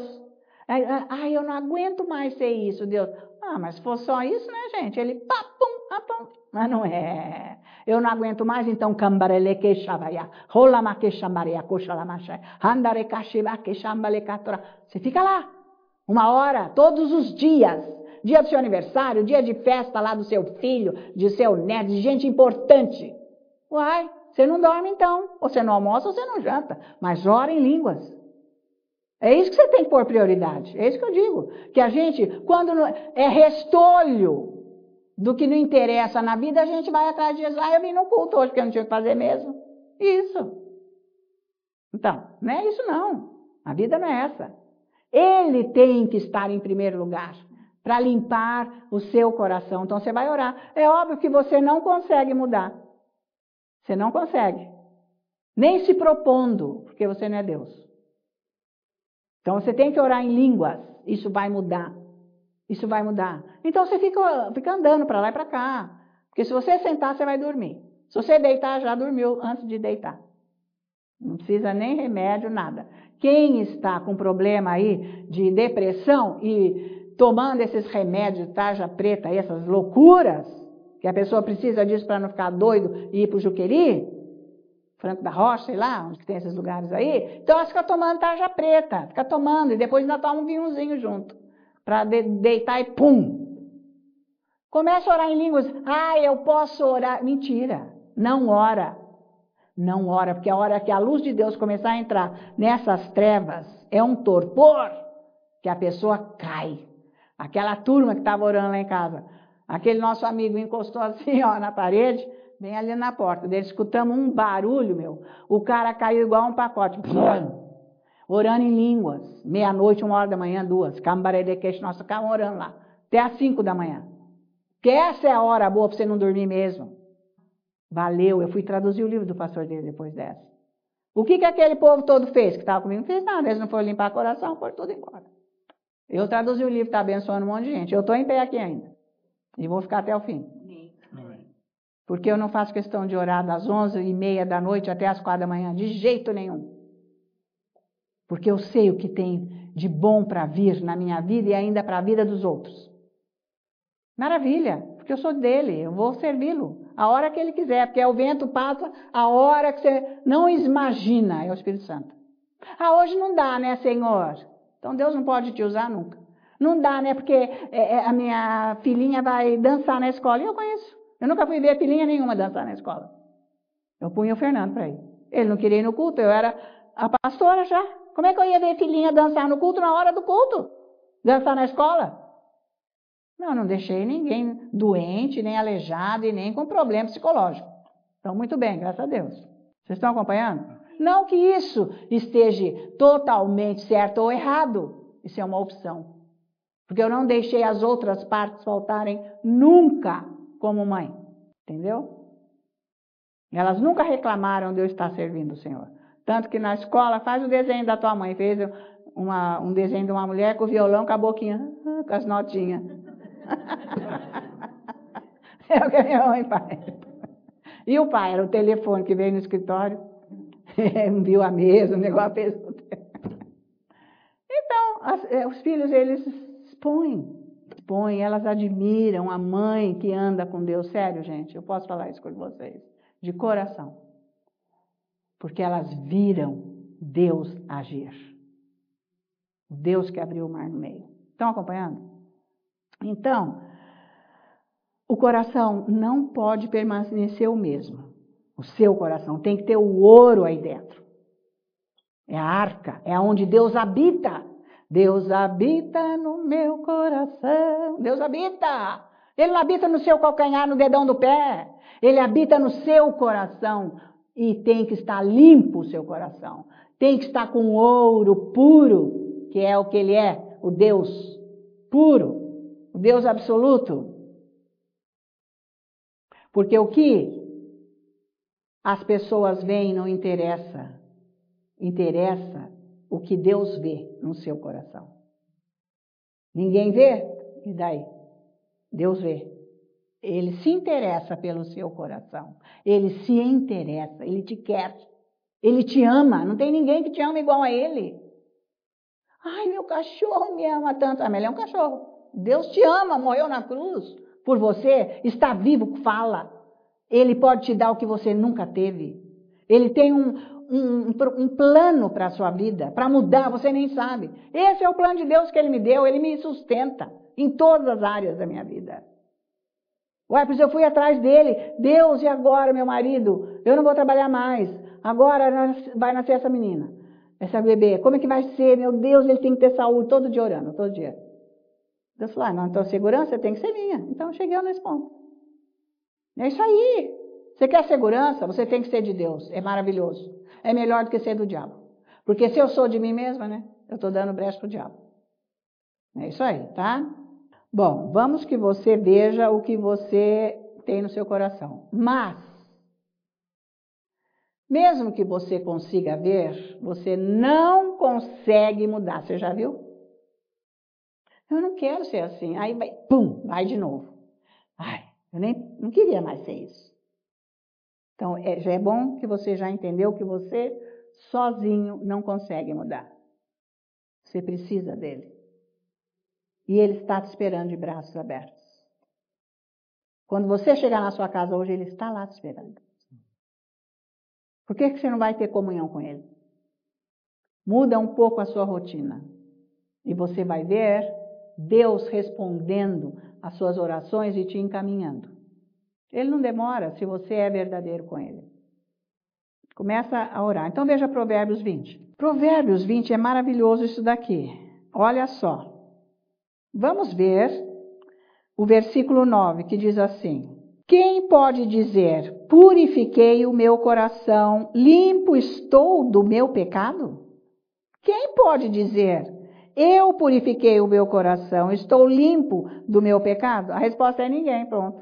Ai, eu não aguento mais ser isso, Deus. Ah, mas se for só isso, né, gente? Ele, pá, pum, pá, pum. Mas não é. Eu não aguento mais, então, cambarele que chavaya, rolama que chambaria, coxalamachai, andare cachiba que chambale catora. Você fica lá, uma hora, todos os dias. Dia do seu aniversário, dia de festa lá do seu filho, de seu neto, de gente importante. Uai, você não dorme então. Ou você não almoça ou você não janta. Mas ora em línguas. É isso que você tem que pôr prioridade. É isso que eu digo. Que a gente, quando é restolho do que não interessa na vida, a gente vai atrás de Jesus. Ah, eu vim no culto hoje porque eu não tinha o que fazer mesmo. Isso. Então, não é isso não. A vida não é essa. Ele tem que estar em primeiro lugar para limpar o seu coração. Então você vai orar. É óbvio que você não consegue mudar. Você não consegue. Nem se propondo, porque você não é Deus. Então você tem que orar em línguas. Isso vai mudar. Isso vai mudar. Então você fica, fica andando para lá e para cá. Porque se você sentar, você vai dormir. Se você deitar, já dormiu antes de deitar. Não precisa nem remédio, nada. Quem está com problema aí de depressão e tomando esses remédios, tarja preta, essas loucuras, que a pessoa precisa disso para não ficar doido e ir para o Juqueri, Franco da Rocha, sei lá, onde tem esses lugares aí, então ela fica tomando tarja preta, fica tomando, e depois ainda toma um vinhozinho junto, para de, deitar e pum. Começa a orar em línguas. Ah, eu posso orar. Mentira, não ora. Não ora, porque a hora que a luz de Deus começar a entrar nessas trevas, é um torpor que a pessoa cai. Aquela turma que estava orando lá em casa, aquele nosso amigo encostou assim, ó, na parede, bem ali na porta. Daí escutamos um barulho, meu. O cara caiu igual um pacote. Orando em línguas. Meia-noite, uma hora da manhã, duas. Cambaredequeixe, nós ficamos orando lá. Até às cinco da manhã. Porque essa é a hora boa para você não dormir mesmo. Valeu, eu fui traduzir o livro do pastor dele depois dessa. O que, que aquele povo todo fez? Que estava comigo? Não fez nada. Eles não foram limpar o coração, foram tudo embora. Eu traduzi o livro, está abençoando um monte de gente. Eu estou em pé aqui ainda. E vou ficar até o fim. Porque eu não faço questão de orar das onze e meia da noite até as quatro da manhã. De jeito nenhum. Porque eu sei o que tem de bom para vir na minha vida e ainda para a vida dos outros. Maravilha, porque eu sou dele, eu vou servi-lo a hora que ele quiser, porque o vento passa a hora que você não imagina, é o Espírito Santo. Ah, hoje não dá, né, Senhor? Então Deus não pode te usar nunca. Não dá, né, porque é, a minha filhinha vai dançar na escola, e eu conheço. Eu nunca fui ver filhinha nenhuma dançar na escola. Eu punha o Fernando para ir. Ele não queria ir no culto, eu era a pastora já. Como é que eu ia ver filhinha dançar no culto na hora do culto? Dançar na escola? Não, não deixei ninguém doente, nem aleijado e nem com problema psicológico. Então, muito bem, graças a Deus. Vocês estão acompanhando? Não que isso esteja totalmente certo ou errado. Isso é uma opção. Porque eu não deixei as outras partes faltarem nunca como mãe. Entendeu? Elas nunca reclamaram de eu estar servindo o Senhor. Tanto que na escola, faz o desenho da tua mãe. Fez, uma, um desenho de uma mulher com o violão, com a boquinha, com as notinhas. É o que a minha mãe faz. E o pai, era o telefone que veio no escritório, viu a mesa, o negócio fez. Então, as, os filhos, eles expõem, expõem, elas admiram a mãe que anda com Deus. Sério, gente, eu posso falar isso com vocês, de coração. Porque elas viram Deus agir. Deus que abriu o mar no meio. Estão acompanhando? Então, o coração não pode permanecer o mesmo. O seu coração tem que ter o ouro aí dentro. É a arca, é onde Deus habita. Deus habita no meu coração. Deus habita. Ele não habita no seu calcanhar, no dedão do pé. Ele habita no seu coração. E tem que estar limpo o seu coração. Tem que estar com ouro puro, que é o que ele é, o Deus puro, o Deus absoluto. Porque o que as pessoas veem não interessa. Interessa o que Deus vê no seu coração. Ninguém vê? E daí? Deus vê. Ele se interessa pelo seu coração. Ele se interessa, ele te quer. Ele te ama. Não tem ninguém que te ama igual a ele. Ai, meu cachorro me ama tanto. Ah, mas ele é um cachorro. Deus te ama, morreu na cruz por você, está vivo, fala. Ele pode te dar o que você nunca teve. Ele tem um, um, um plano para a sua vida, para mudar, você nem sabe. Esse é o plano de Deus que ele me deu, ele me sustenta em todas as áreas da minha vida. Ué, pois eu fui atrás dele. Deus, e agora, meu marido? Eu não vou trabalhar mais. Agora vai nascer essa menina, essa bebê. Como é que vai ser? Meu Deus, ele tem que ter saúde. Todo dia orando, todo dia. Deus falou, ah, não, então a segurança tem que ser minha. Então eu cheguei nesse ponto. É isso aí. Você quer segurança? Você tem que ser de Deus. É maravilhoso. É melhor do que ser do diabo. Porque se eu sou de mim mesma, né? Eu estou dando brecha para o diabo. É isso aí, tá? Bom, vamos que você veja o que você tem no seu coração. Mas, mesmo que você consiga ver, você não consegue mudar. Você já viu? Eu não quero ser assim. Aí vai, pum, vai de novo. Ai, eu nem não queria mais ser isso. Então, é, já é bom que você já entendeu que você sozinho não consegue mudar. Você precisa dele. E ele está te esperando de braços abertos. Quando você chegar na sua casa hoje, ele está lá te esperando. Por que que você não vai ter comunhão com ele? Muda um pouco a sua rotina. E você vai ver Deus respondendo às suas orações e te encaminhando. Ele não demora se você é verdadeiro com ele. Começa a orar. Então veja Provérbios vinte. Provérbios vinte é maravilhoso isso daqui. Olha só. Vamos ver o versículo nove, que diz assim: quem pode dizer, purifiquei o meu coração, limpo estou do meu pecado? Quem pode dizer, eu purifiquei o meu coração, estou limpo do meu pecado? A resposta é ninguém, pronto.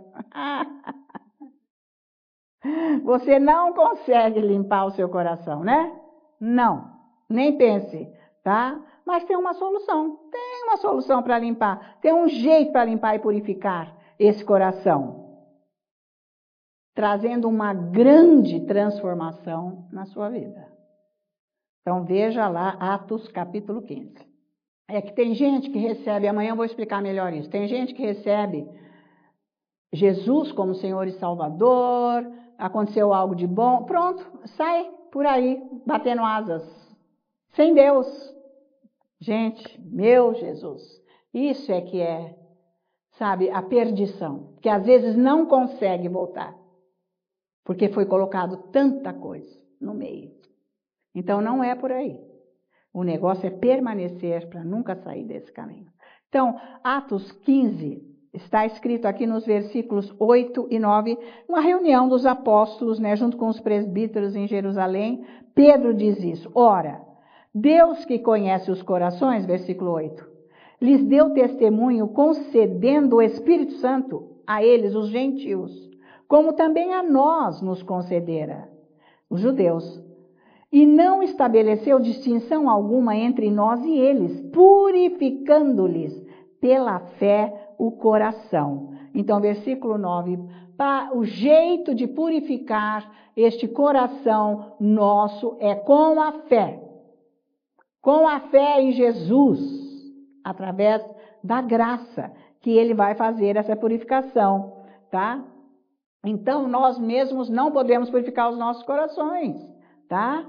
Você não consegue limpar o seu coração, né? Não, nem pense, tá? Mas tem uma solução, tem uma solução para limpar, tem um jeito para limpar e purificar esse coração, trazendo uma grande transformação na sua vida. Então veja lá Atos capítulo quinze. É que tem gente que recebe, amanhã eu vou explicar melhor isso, tem gente que recebe Jesus como Senhor e Salvador, aconteceu algo de bom, pronto, sai por aí, batendo asas, sem Deus. Gente, meu Jesus, isso é que é, sabe, a perdição, que às vezes não consegue voltar, porque foi colocado tanta coisa no meio. Então não é por aí. O negócio é permanecer para nunca sair desse caminho. Então, Atos quinze, está escrito aqui nos versículos oito e nove, uma reunião dos apóstolos, né, junto com os presbíteros em Jerusalém. Pedro diz isso: ora, Deus que conhece os corações, versículo oito, lhes deu testemunho concedendo o Espírito Santo a eles, os gentios, como também a nós nos concedera, os judeus. e não estabeleceu distinção alguma entre nós e eles, purificando-lhes pela fé o coração. Então, versículo nove, o jeito de purificar este coração nosso é com a fé. Com a fé em Jesus, através da graça, que ele vai fazer essa purificação, tá? Então, nós mesmos não podemos purificar os nossos corações, tá?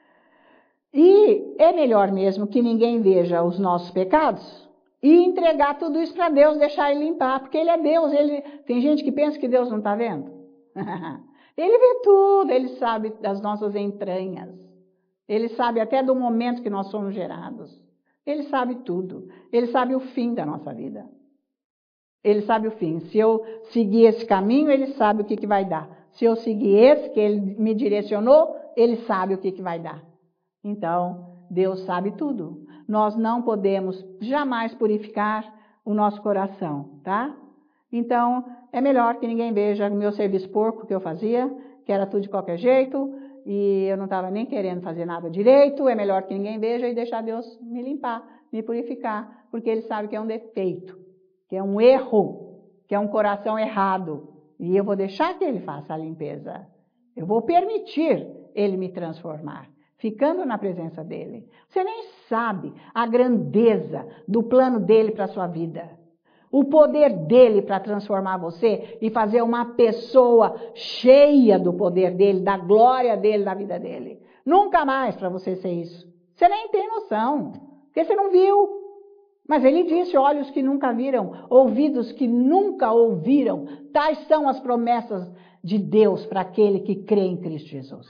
E é melhor mesmo que ninguém veja os nossos pecados e entregar tudo isso para Deus, deixar ele limpar, porque ele é Deus. Ele... Tem gente que pensa que Deus não está vendo. Ele vê tudo, ele sabe das nossas entranhas. Ele sabe até do momento que nós somos gerados. Ele sabe tudo. Ele sabe o fim da nossa vida. Ele sabe o fim. Se eu seguir esse caminho, ele sabe o que, que vai dar. Se eu seguir esse que ele me direcionou, ele sabe o que, que vai dar. Então, Deus sabe tudo. Nós não podemos jamais purificar o nosso coração, tá? Então, é melhor que ninguém veja o meu serviço porco que eu fazia, que era tudo de qualquer jeito, e eu não estava nem querendo fazer nada direito. É melhor que ninguém veja e deixar Deus me limpar, me purificar, porque ele sabe que é um defeito, que é um erro, que é um coração errado. E eu vou deixar que ele faça a limpeza. Eu vou permitir ele me transformar, ficando na presença dele. Você nem sabe a grandeza do plano dele para a sua vida. O poder dele para transformar você e fazer uma pessoa cheia do poder dele, da glória dele, da vida dele. Nunca mais para você ser isso. Você nem tem noção, porque você não viu. Mas ele disse, olhos que nunca viram, ouvidos que nunca ouviram, tais são as promessas de Deus para aquele que crê em Cristo Jesus.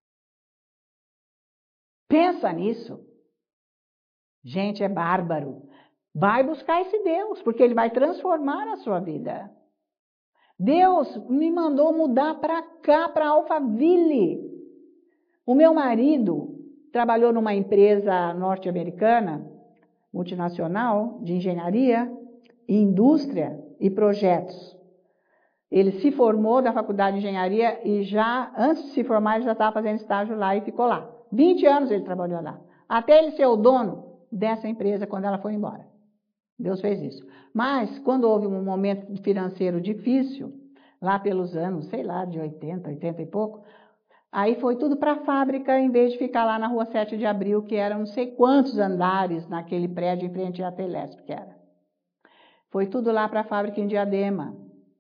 Pensa nisso. Gente, é bárbaro. Vai buscar esse Deus, porque ele vai transformar a sua vida. Deus me mandou mudar para cá, para Alphaville. O meu marido trabalhou numa empresa norte-americana, multinacional, de engenharia, indústria e projetos. Ele se formou da faculdade de engenharia e já, antes de se formar, ele já estava fazendo estágio lá e ficou lá. vinte anos ele trabalhou lá. Até ele ser o dono dessa empresa quando ela foi embora. Deus fez isso. Mas, quando houve um momento financeiro difícil, lá pelos anos, sei lá, de oitenta, oitenta e pouco, aí foi tudo para a fábrica, em vez de ficar lá na rua sete de abril, que eram não sei quantos andares naquele prédio em frente à Telesp, que era. Foi tudo lá para a fábrica em Diadema.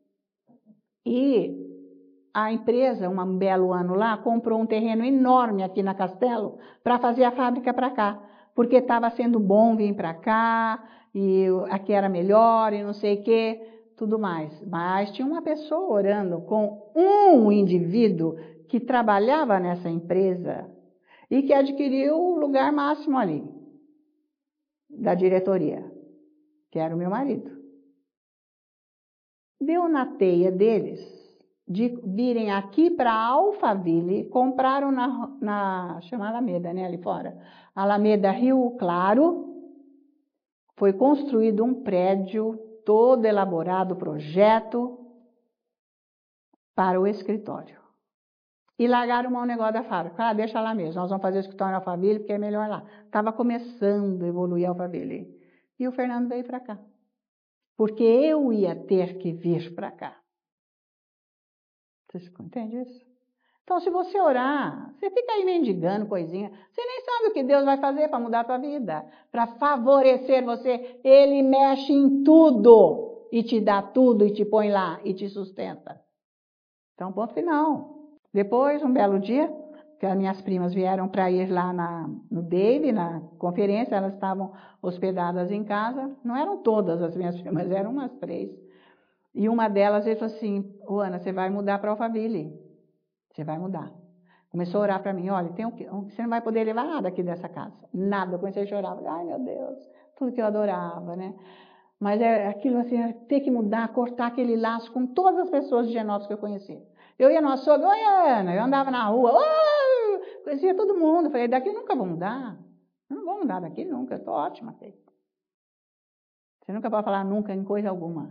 E a empresa, um belo ano lá, comprou um terreno enorme aqui na Castelo para fazer a fábrica para cá, porque estava sendo bom vir para cá, e aqui era melhor, e não sei o que, tudo mais. Mas tinha uma pessoa orando com um indivíduo que trabalhava nessa empresa e que adquiriu o lugar máximo ali, da diretoria, que era o meu marido. Deu na teia deles de virem aqui para Alphaville, compraram na, na chama Alameda, né, ali fora, Alameda Rio Claro. Foi construído um prédio, todo elaborado, projeto, para o escritório. E largaram mão o negócio da fábrica. Ah, deixa lá mesmo, nós vamos fazer o escritório em Alphaville, porque é melhor lá. Estava começando a evoluir Alphaville. E o Fernando veio para cá. Porque eu ia ter que vir para cá. Vocês entendem isso? Então, se você orar, você fica aí mendigando coisinha, você nem sabe o que Deus vai fazer para mudar a tua vida, para favorecer você. Ele mexe em tudo e te dá tudo e te põe lá e te sustenta. Então, ponto final. Depois, um belo dia, que as minhas primas vieram para ir lá na, no Dave, na conferência, elas estavam hospedadas em casa. Não eram todas as minhas primas, eram umas três. E uma delas, ele falou assim, ô Ana, você vai mudar para Alphaville. Você vai mudar. Começou a orar para mim, olha, tem um, você não vai poder levar nada aqui dessa casa. Nada. Eu comecei a chorar. Ai, meu Deus, tudo que eu adorava, né? Mas é aquilo assim, é ter que mudar, cortar aquele laço com todas as pessoas de Genópolis que eu conhecia. Eu ia no açougue, oi Ana, eu andava na rua, oh! Conhecia todo mundo. Falei, daqui eu nunca vou mudar. Eu não vou mudar daqui nunca, eu estou ótima aqui. Você nunca pode falar nunca em coisa alguma.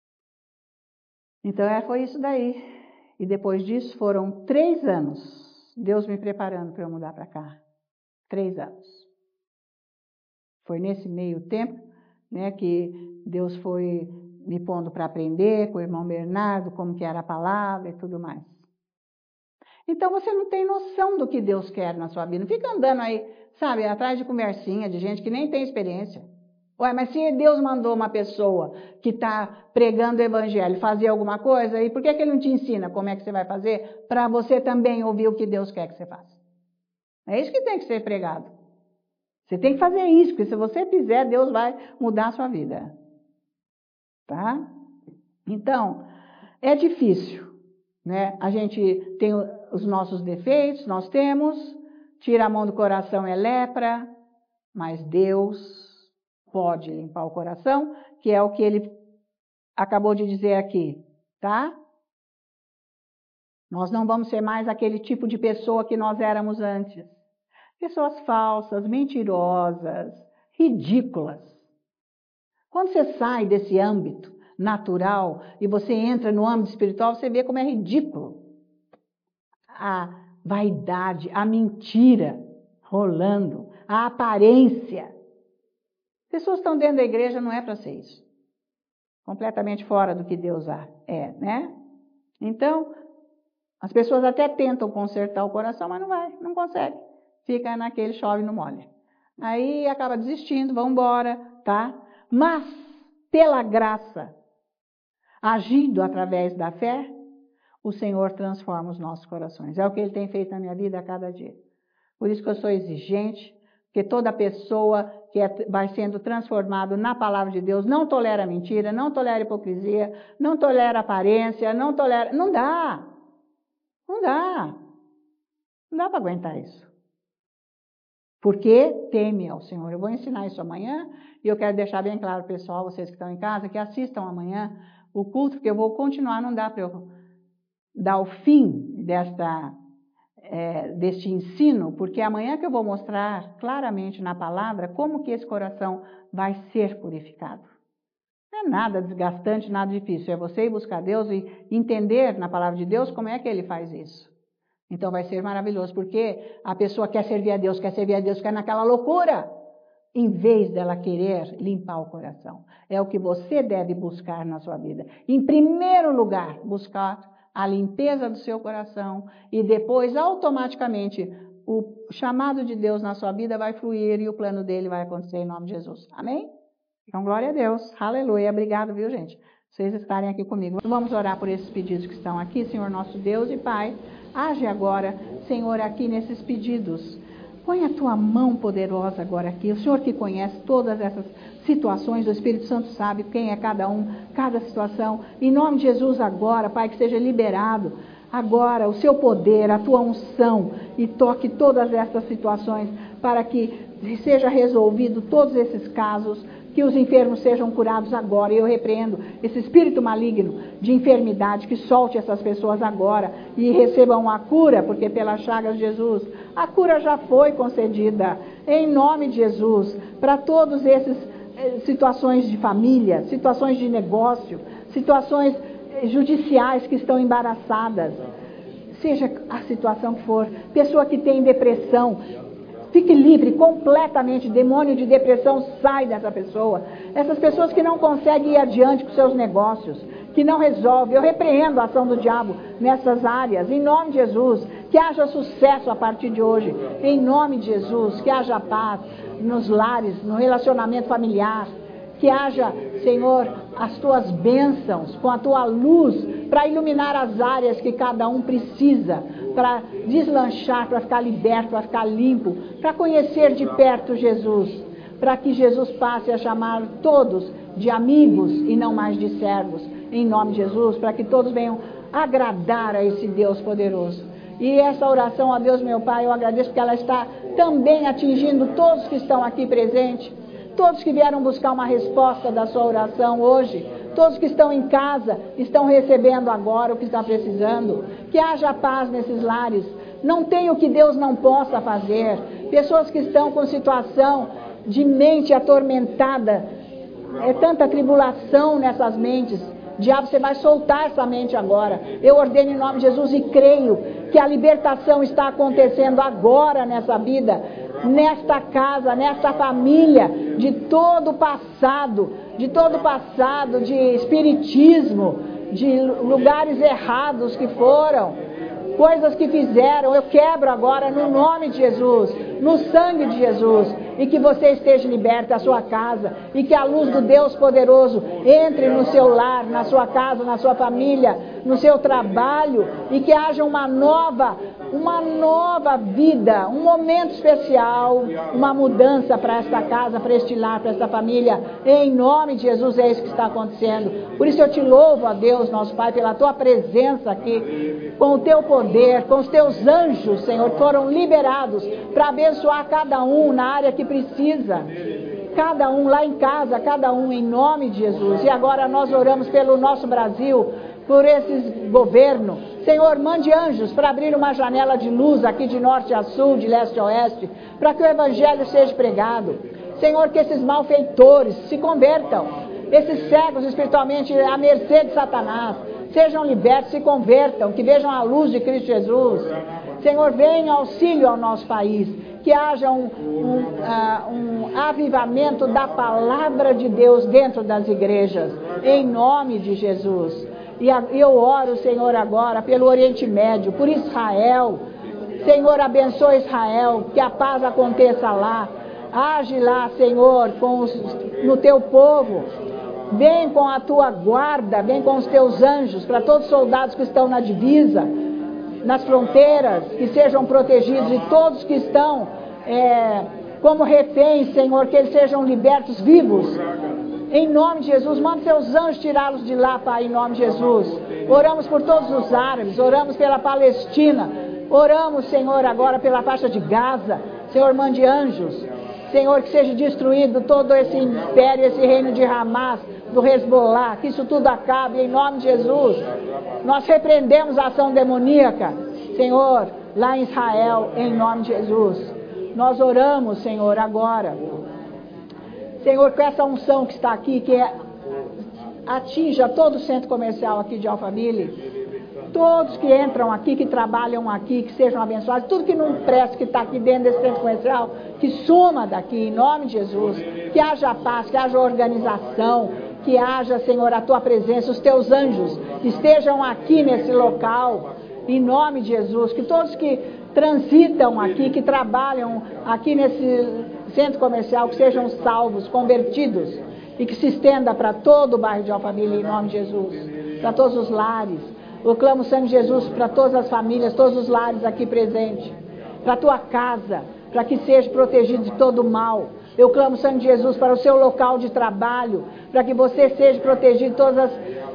Então, é, foi isso daí. E depois disso foram três anos Deus me preparando para eu mudar para cá. Três anos. Foi nesse meio tempo, né, que Deus foi me pondo para aprender com o irmão Bernardo, como que era a palavra e tudo mais. Então você não tem noção do que Deus quer na sua vida. Não fica andando aí, sabe, atrás de conversinha de gente que nem tem experiência. Ué, mas se Deus mandou uma pessoa que está pregando o evangelho fazer alguma coisa, e por que, que ele não te ensina como é que você vai fazer para você também ouvir o que Deus quer que você faça? É isso que tem que ser pregado. Você tem que fazer isso, porque se você fizer, Deus vai mudar a sua vida. Tá? Então, é difícil, né? A gente tem os nossos defeitos, nós temos, tira a mão do coração é lepra, mas Deus pode limpar o coração, que é o que ele acabou de dizer aqui, tá? Nós não vamos ser mais aquele tipo de pessoa que nós éramos antes. Pessoas falsas, mentirosas, ridículas. Quando você sai desse âmbito natural e você entra no âmbito espiritual, você vê como é ridículo. A vaidade, a mentira rolando, a aparência. Pessoas estão dentro da igreja, não é para ser isso. Completamente fora do que Deus é, né? Então, as pessoas até tentam consertar o coração, mas não vai, não consegue. Fica naquele chove no molha. Aí acaba desistindo, vão embora, tá? Mas, pela graça, agindo através da fé, o Senhor transforma os nossos corações. É o que Ele tem feito na minha vida a cada dia. Por isso que eu sou exigente, porque toda pessoa que é, vai sendo transformado na palavra de Deus não tolera mentira, não tolera hipocrisia, não tolera aparência, não tolera... Não dá. Não dá. Não dá para aguentar isso. Porque teme ao Senhor. Eu vou ensinar isso amanhã e eu quero deixar bem claro, pessoal, vocês que estão em casa, que assistam amanhã o culto, porque eu vou continuar, não dá para eu dar o fim desta... É, deste ensino, porque amanhã que eu vou mostrar claramente na palavra como que esse coração vai ser purificado. Não é nada desgastante, nada difícil, é você ir buscar Deus e entender na palavra de Deus como é que Ele faz isso. Então vai ser maravilhoso, porque a pessoa quer servir a Deus, quer servir a Deus, quer naquela loucura, em vez dela querer limpar o coração. É o que você deve buscar na sua vida. Em primeiro lugar, buscar a limpeza do seu coração e depois, automaticamente, o chamado de Deus na sua vida vai fluir e o plano dele vai acontecer em nome de Jesus. Amém? Então, glória a Deus. Aleluia. Obrigado, viu, gente? Vocês estarem aqui comigo. Vamos orar por esses pedidos que estão aqui, Senhor nosso Deus e Pai. Age agora, Senhor, aqui nesses pedidos. Põe a tua mão poderosa agora aqui. O Senhor que conhece todas essas situações, o Espírito Santo sabe quem é cada um, cada situação. Em nome de Jesus agora, Pai, que seja liberado agora o seu poder, a tua unção e toque todas essas situações para que seja resolvido todos esses casos, que os enfermos sejam curados agora. Eu repreendo esse espírito maligno de enfermidade, que solte essas pessoas agora e recebam a cura, porque pelas chagas de Jesus a cura já foi concedida. Em nome de Jesus, para todos esses eh, situações de família, situações de negócio, situações eh, judiciais que estão embaraçadas, seja a situação que for, pessoa que tem depressão, fique livre completamente, demônio de depressão sai dessa pessoa. Essas pessoas que não conseguem ir adiante com seus negócios, que não resolvem, eu repreendo a ação do diabo nessas áreas, em nome de Jesus, que haja sucesso a partir de hoje, em nome de Jesus, que haja paz nos lares, no relacionamento familiar, que haja, Senhor, as tuas bênçãos com a tua luz para iluminar as áreas que cada um precisa, para deslanchar, para ficar liberto, para ficar limpo, para conhecer de perto Jesus, para que Jesus passe a chamar todos de amigos e não mais de servos, em nome de Jesus, para que todos venham agradar a esse Deus poderoso. E essa oração, ó Deus meu Pai, eu agradeço porque ela está também atingindo todos que estão aqui presentes, todos que vieram buscar uma resposta da sua oração hoje, todos que estão em casa, estão recebendo agora o que está precisando, que haja paz nesses lares, não tem o que Deus não possa fazer, pessoas que estão com situação de mente atormentada, é tanta tribulação nessas mentes, diabo, você vai soltar essa mente agora, eu ordeno em nome de Jesus e creio que a libertação está acontecendo agora nessa vida, nesta casa, nesta família, de todo o passado, de todo o passado de espiritismo, de lugares errados que foram, coisas que fizeram, eu quebro agora no nome de Jesus, no sangue de Jesus, e que você esteja liberto da sua casa, e que a luz do Deus poderoso entre no seu lar, na sua casa, na sua família, no seu trabalho, e que haja uma nova, uma nova vida, um momento especial, uma mudança para esta casa, para este lar, para esta família, em nome de Jesus. É isso que está acontecendo. Por isso eu te louvo, a Deus, nosso Pai, pela tua presença aqui, com o teu poder, com os teus anjos, Senhor, que foram liberados para abençoar cada um na área que precisa, cada um lá em casa, cada um em nome de Jesus. E agora nós oramos pelo nosso Brasil, por esse governo. Senhor, mande anjos para abrir uma janela de luz aqui de norte a sul, de leste a oeste, para que o evangelho seja pregado. Senhor, que esses malfeitores se convertam, esses cegos espiritualmente à mercê de Satanás sejam libertos, se convertam, que vejam a luz de Cristo Jesus. Senhor, venha auxílio ao nosso país, que haja um, um, uh, um avivamento da palavra de Deus dentro das igrejas, em nome de Jesus. E eu oro, Senhor, agora pelo Oriente Médio, por Israel. Senhor, abençoe Israel, que a paz aconteça lá. Age lá, Senhor, com os, no teu povo. Vem com a tua guarda, vem com os teus anjos, para todos os soldados que estão na divisa, nas fronteiras, que sejam protegidos, e todos que estão é, como reféns, Senhor, que eles sejam libertos vivos. Em nome de Jesus, manda seus anjos tirá-los de lá, Pai, em nome de Jesus. Oramos por todos os árabes, oramos pela Palestina, oramos, Senhor, agora pela faixa de Gaza. Senhor, mande anjos. Senhor, que seja destruído todo esse império, esse reino de Hamas, do Hezbollah, que isso tudo acabe, em nome de Jesus. Nós repreendemos a ação demoníaca, Senhor, lá em Israel, em nome de Jesus. Nós oramos, Senhor, agora. Senhor, com essa unção que está aqui, que é, atinja todo o centro comercial aqui de Alphaville, todos que entram aqui, que trabalham aqui, que sejam abençoados, tudo que não presta, que está aqui dentro desse centro comercial, que suma daqui, em nome de Jesus, que haja paz, que haja organização, que haja, Senhor, a tua presença, os teus anjos estejam aqui nesse local, em nome de Jesus, que todos que transitam aqui, que trabalham aqui nesse centro comercial, que sejam salvos, convertidos, e que se estenda para todo o bairro de Alphaville, em nome de Jesus, para todos os lares. Eu clamo o sangue de Jesus para todas as famílias, todos os lares aqui presentes, para a tua casa, para que seja protegido de todo o mal. Eu clamo o sangue de Jesus para o seu local de trabalho, para que você seja protegido de, todas as,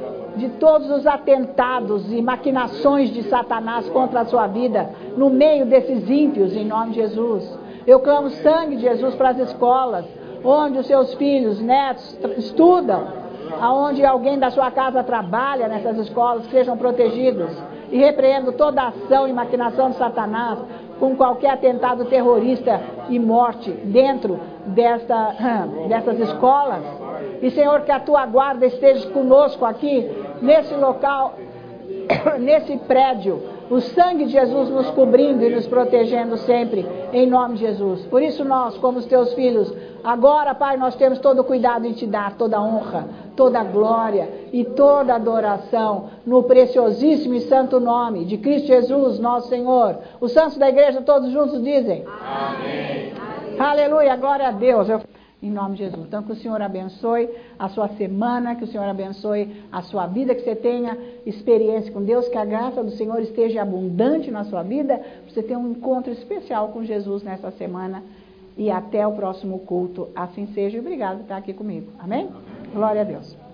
de todos os atentados e maquinações de Satanás contra a sua vida, no meio desses ímpios, em nome de Jesus. Eu clamo o sangue de Jesus para as escolas, onde os seus filhos, netos estudam, aonde alguém da sua casa trabalha nessas escolas, que sejam protegidos, e repreendo toda ação e maquinação de Satanás com qualquer atentado terrorista e morte dentro desta, dessas escolas. E, Senhor, que a tua guarda esteja conosco aqui, nesse local, nesse prédio, o sangue de Jesus nos cobrindo e nos protegendo sempre, em nome de Jesus. Por isso nós, como os teus filhos, agora, Pai, nós temos todo o cuidado em te dar toda a honra, toda a glória e toda a adoração, no preciosíssimo e santo nome de Cristo Jesus, nosso Senhor. Os santos da igreja todos juntos dizem: amém. Aleluia, glória a Deus. Eu... Em nome de Jesus. Então, que o Senhor abençoe a sua semana, que o Senhor abençoe a sua vida, que você tenha experiência com Deus, que a graça do Senhor esteja abundante na sua vida, para você ter um encontro especial com Jesus nessa semana e até o próximo culto. Assim seja, e obrigado por estar aqui comigo. Amém? Glória a Deus.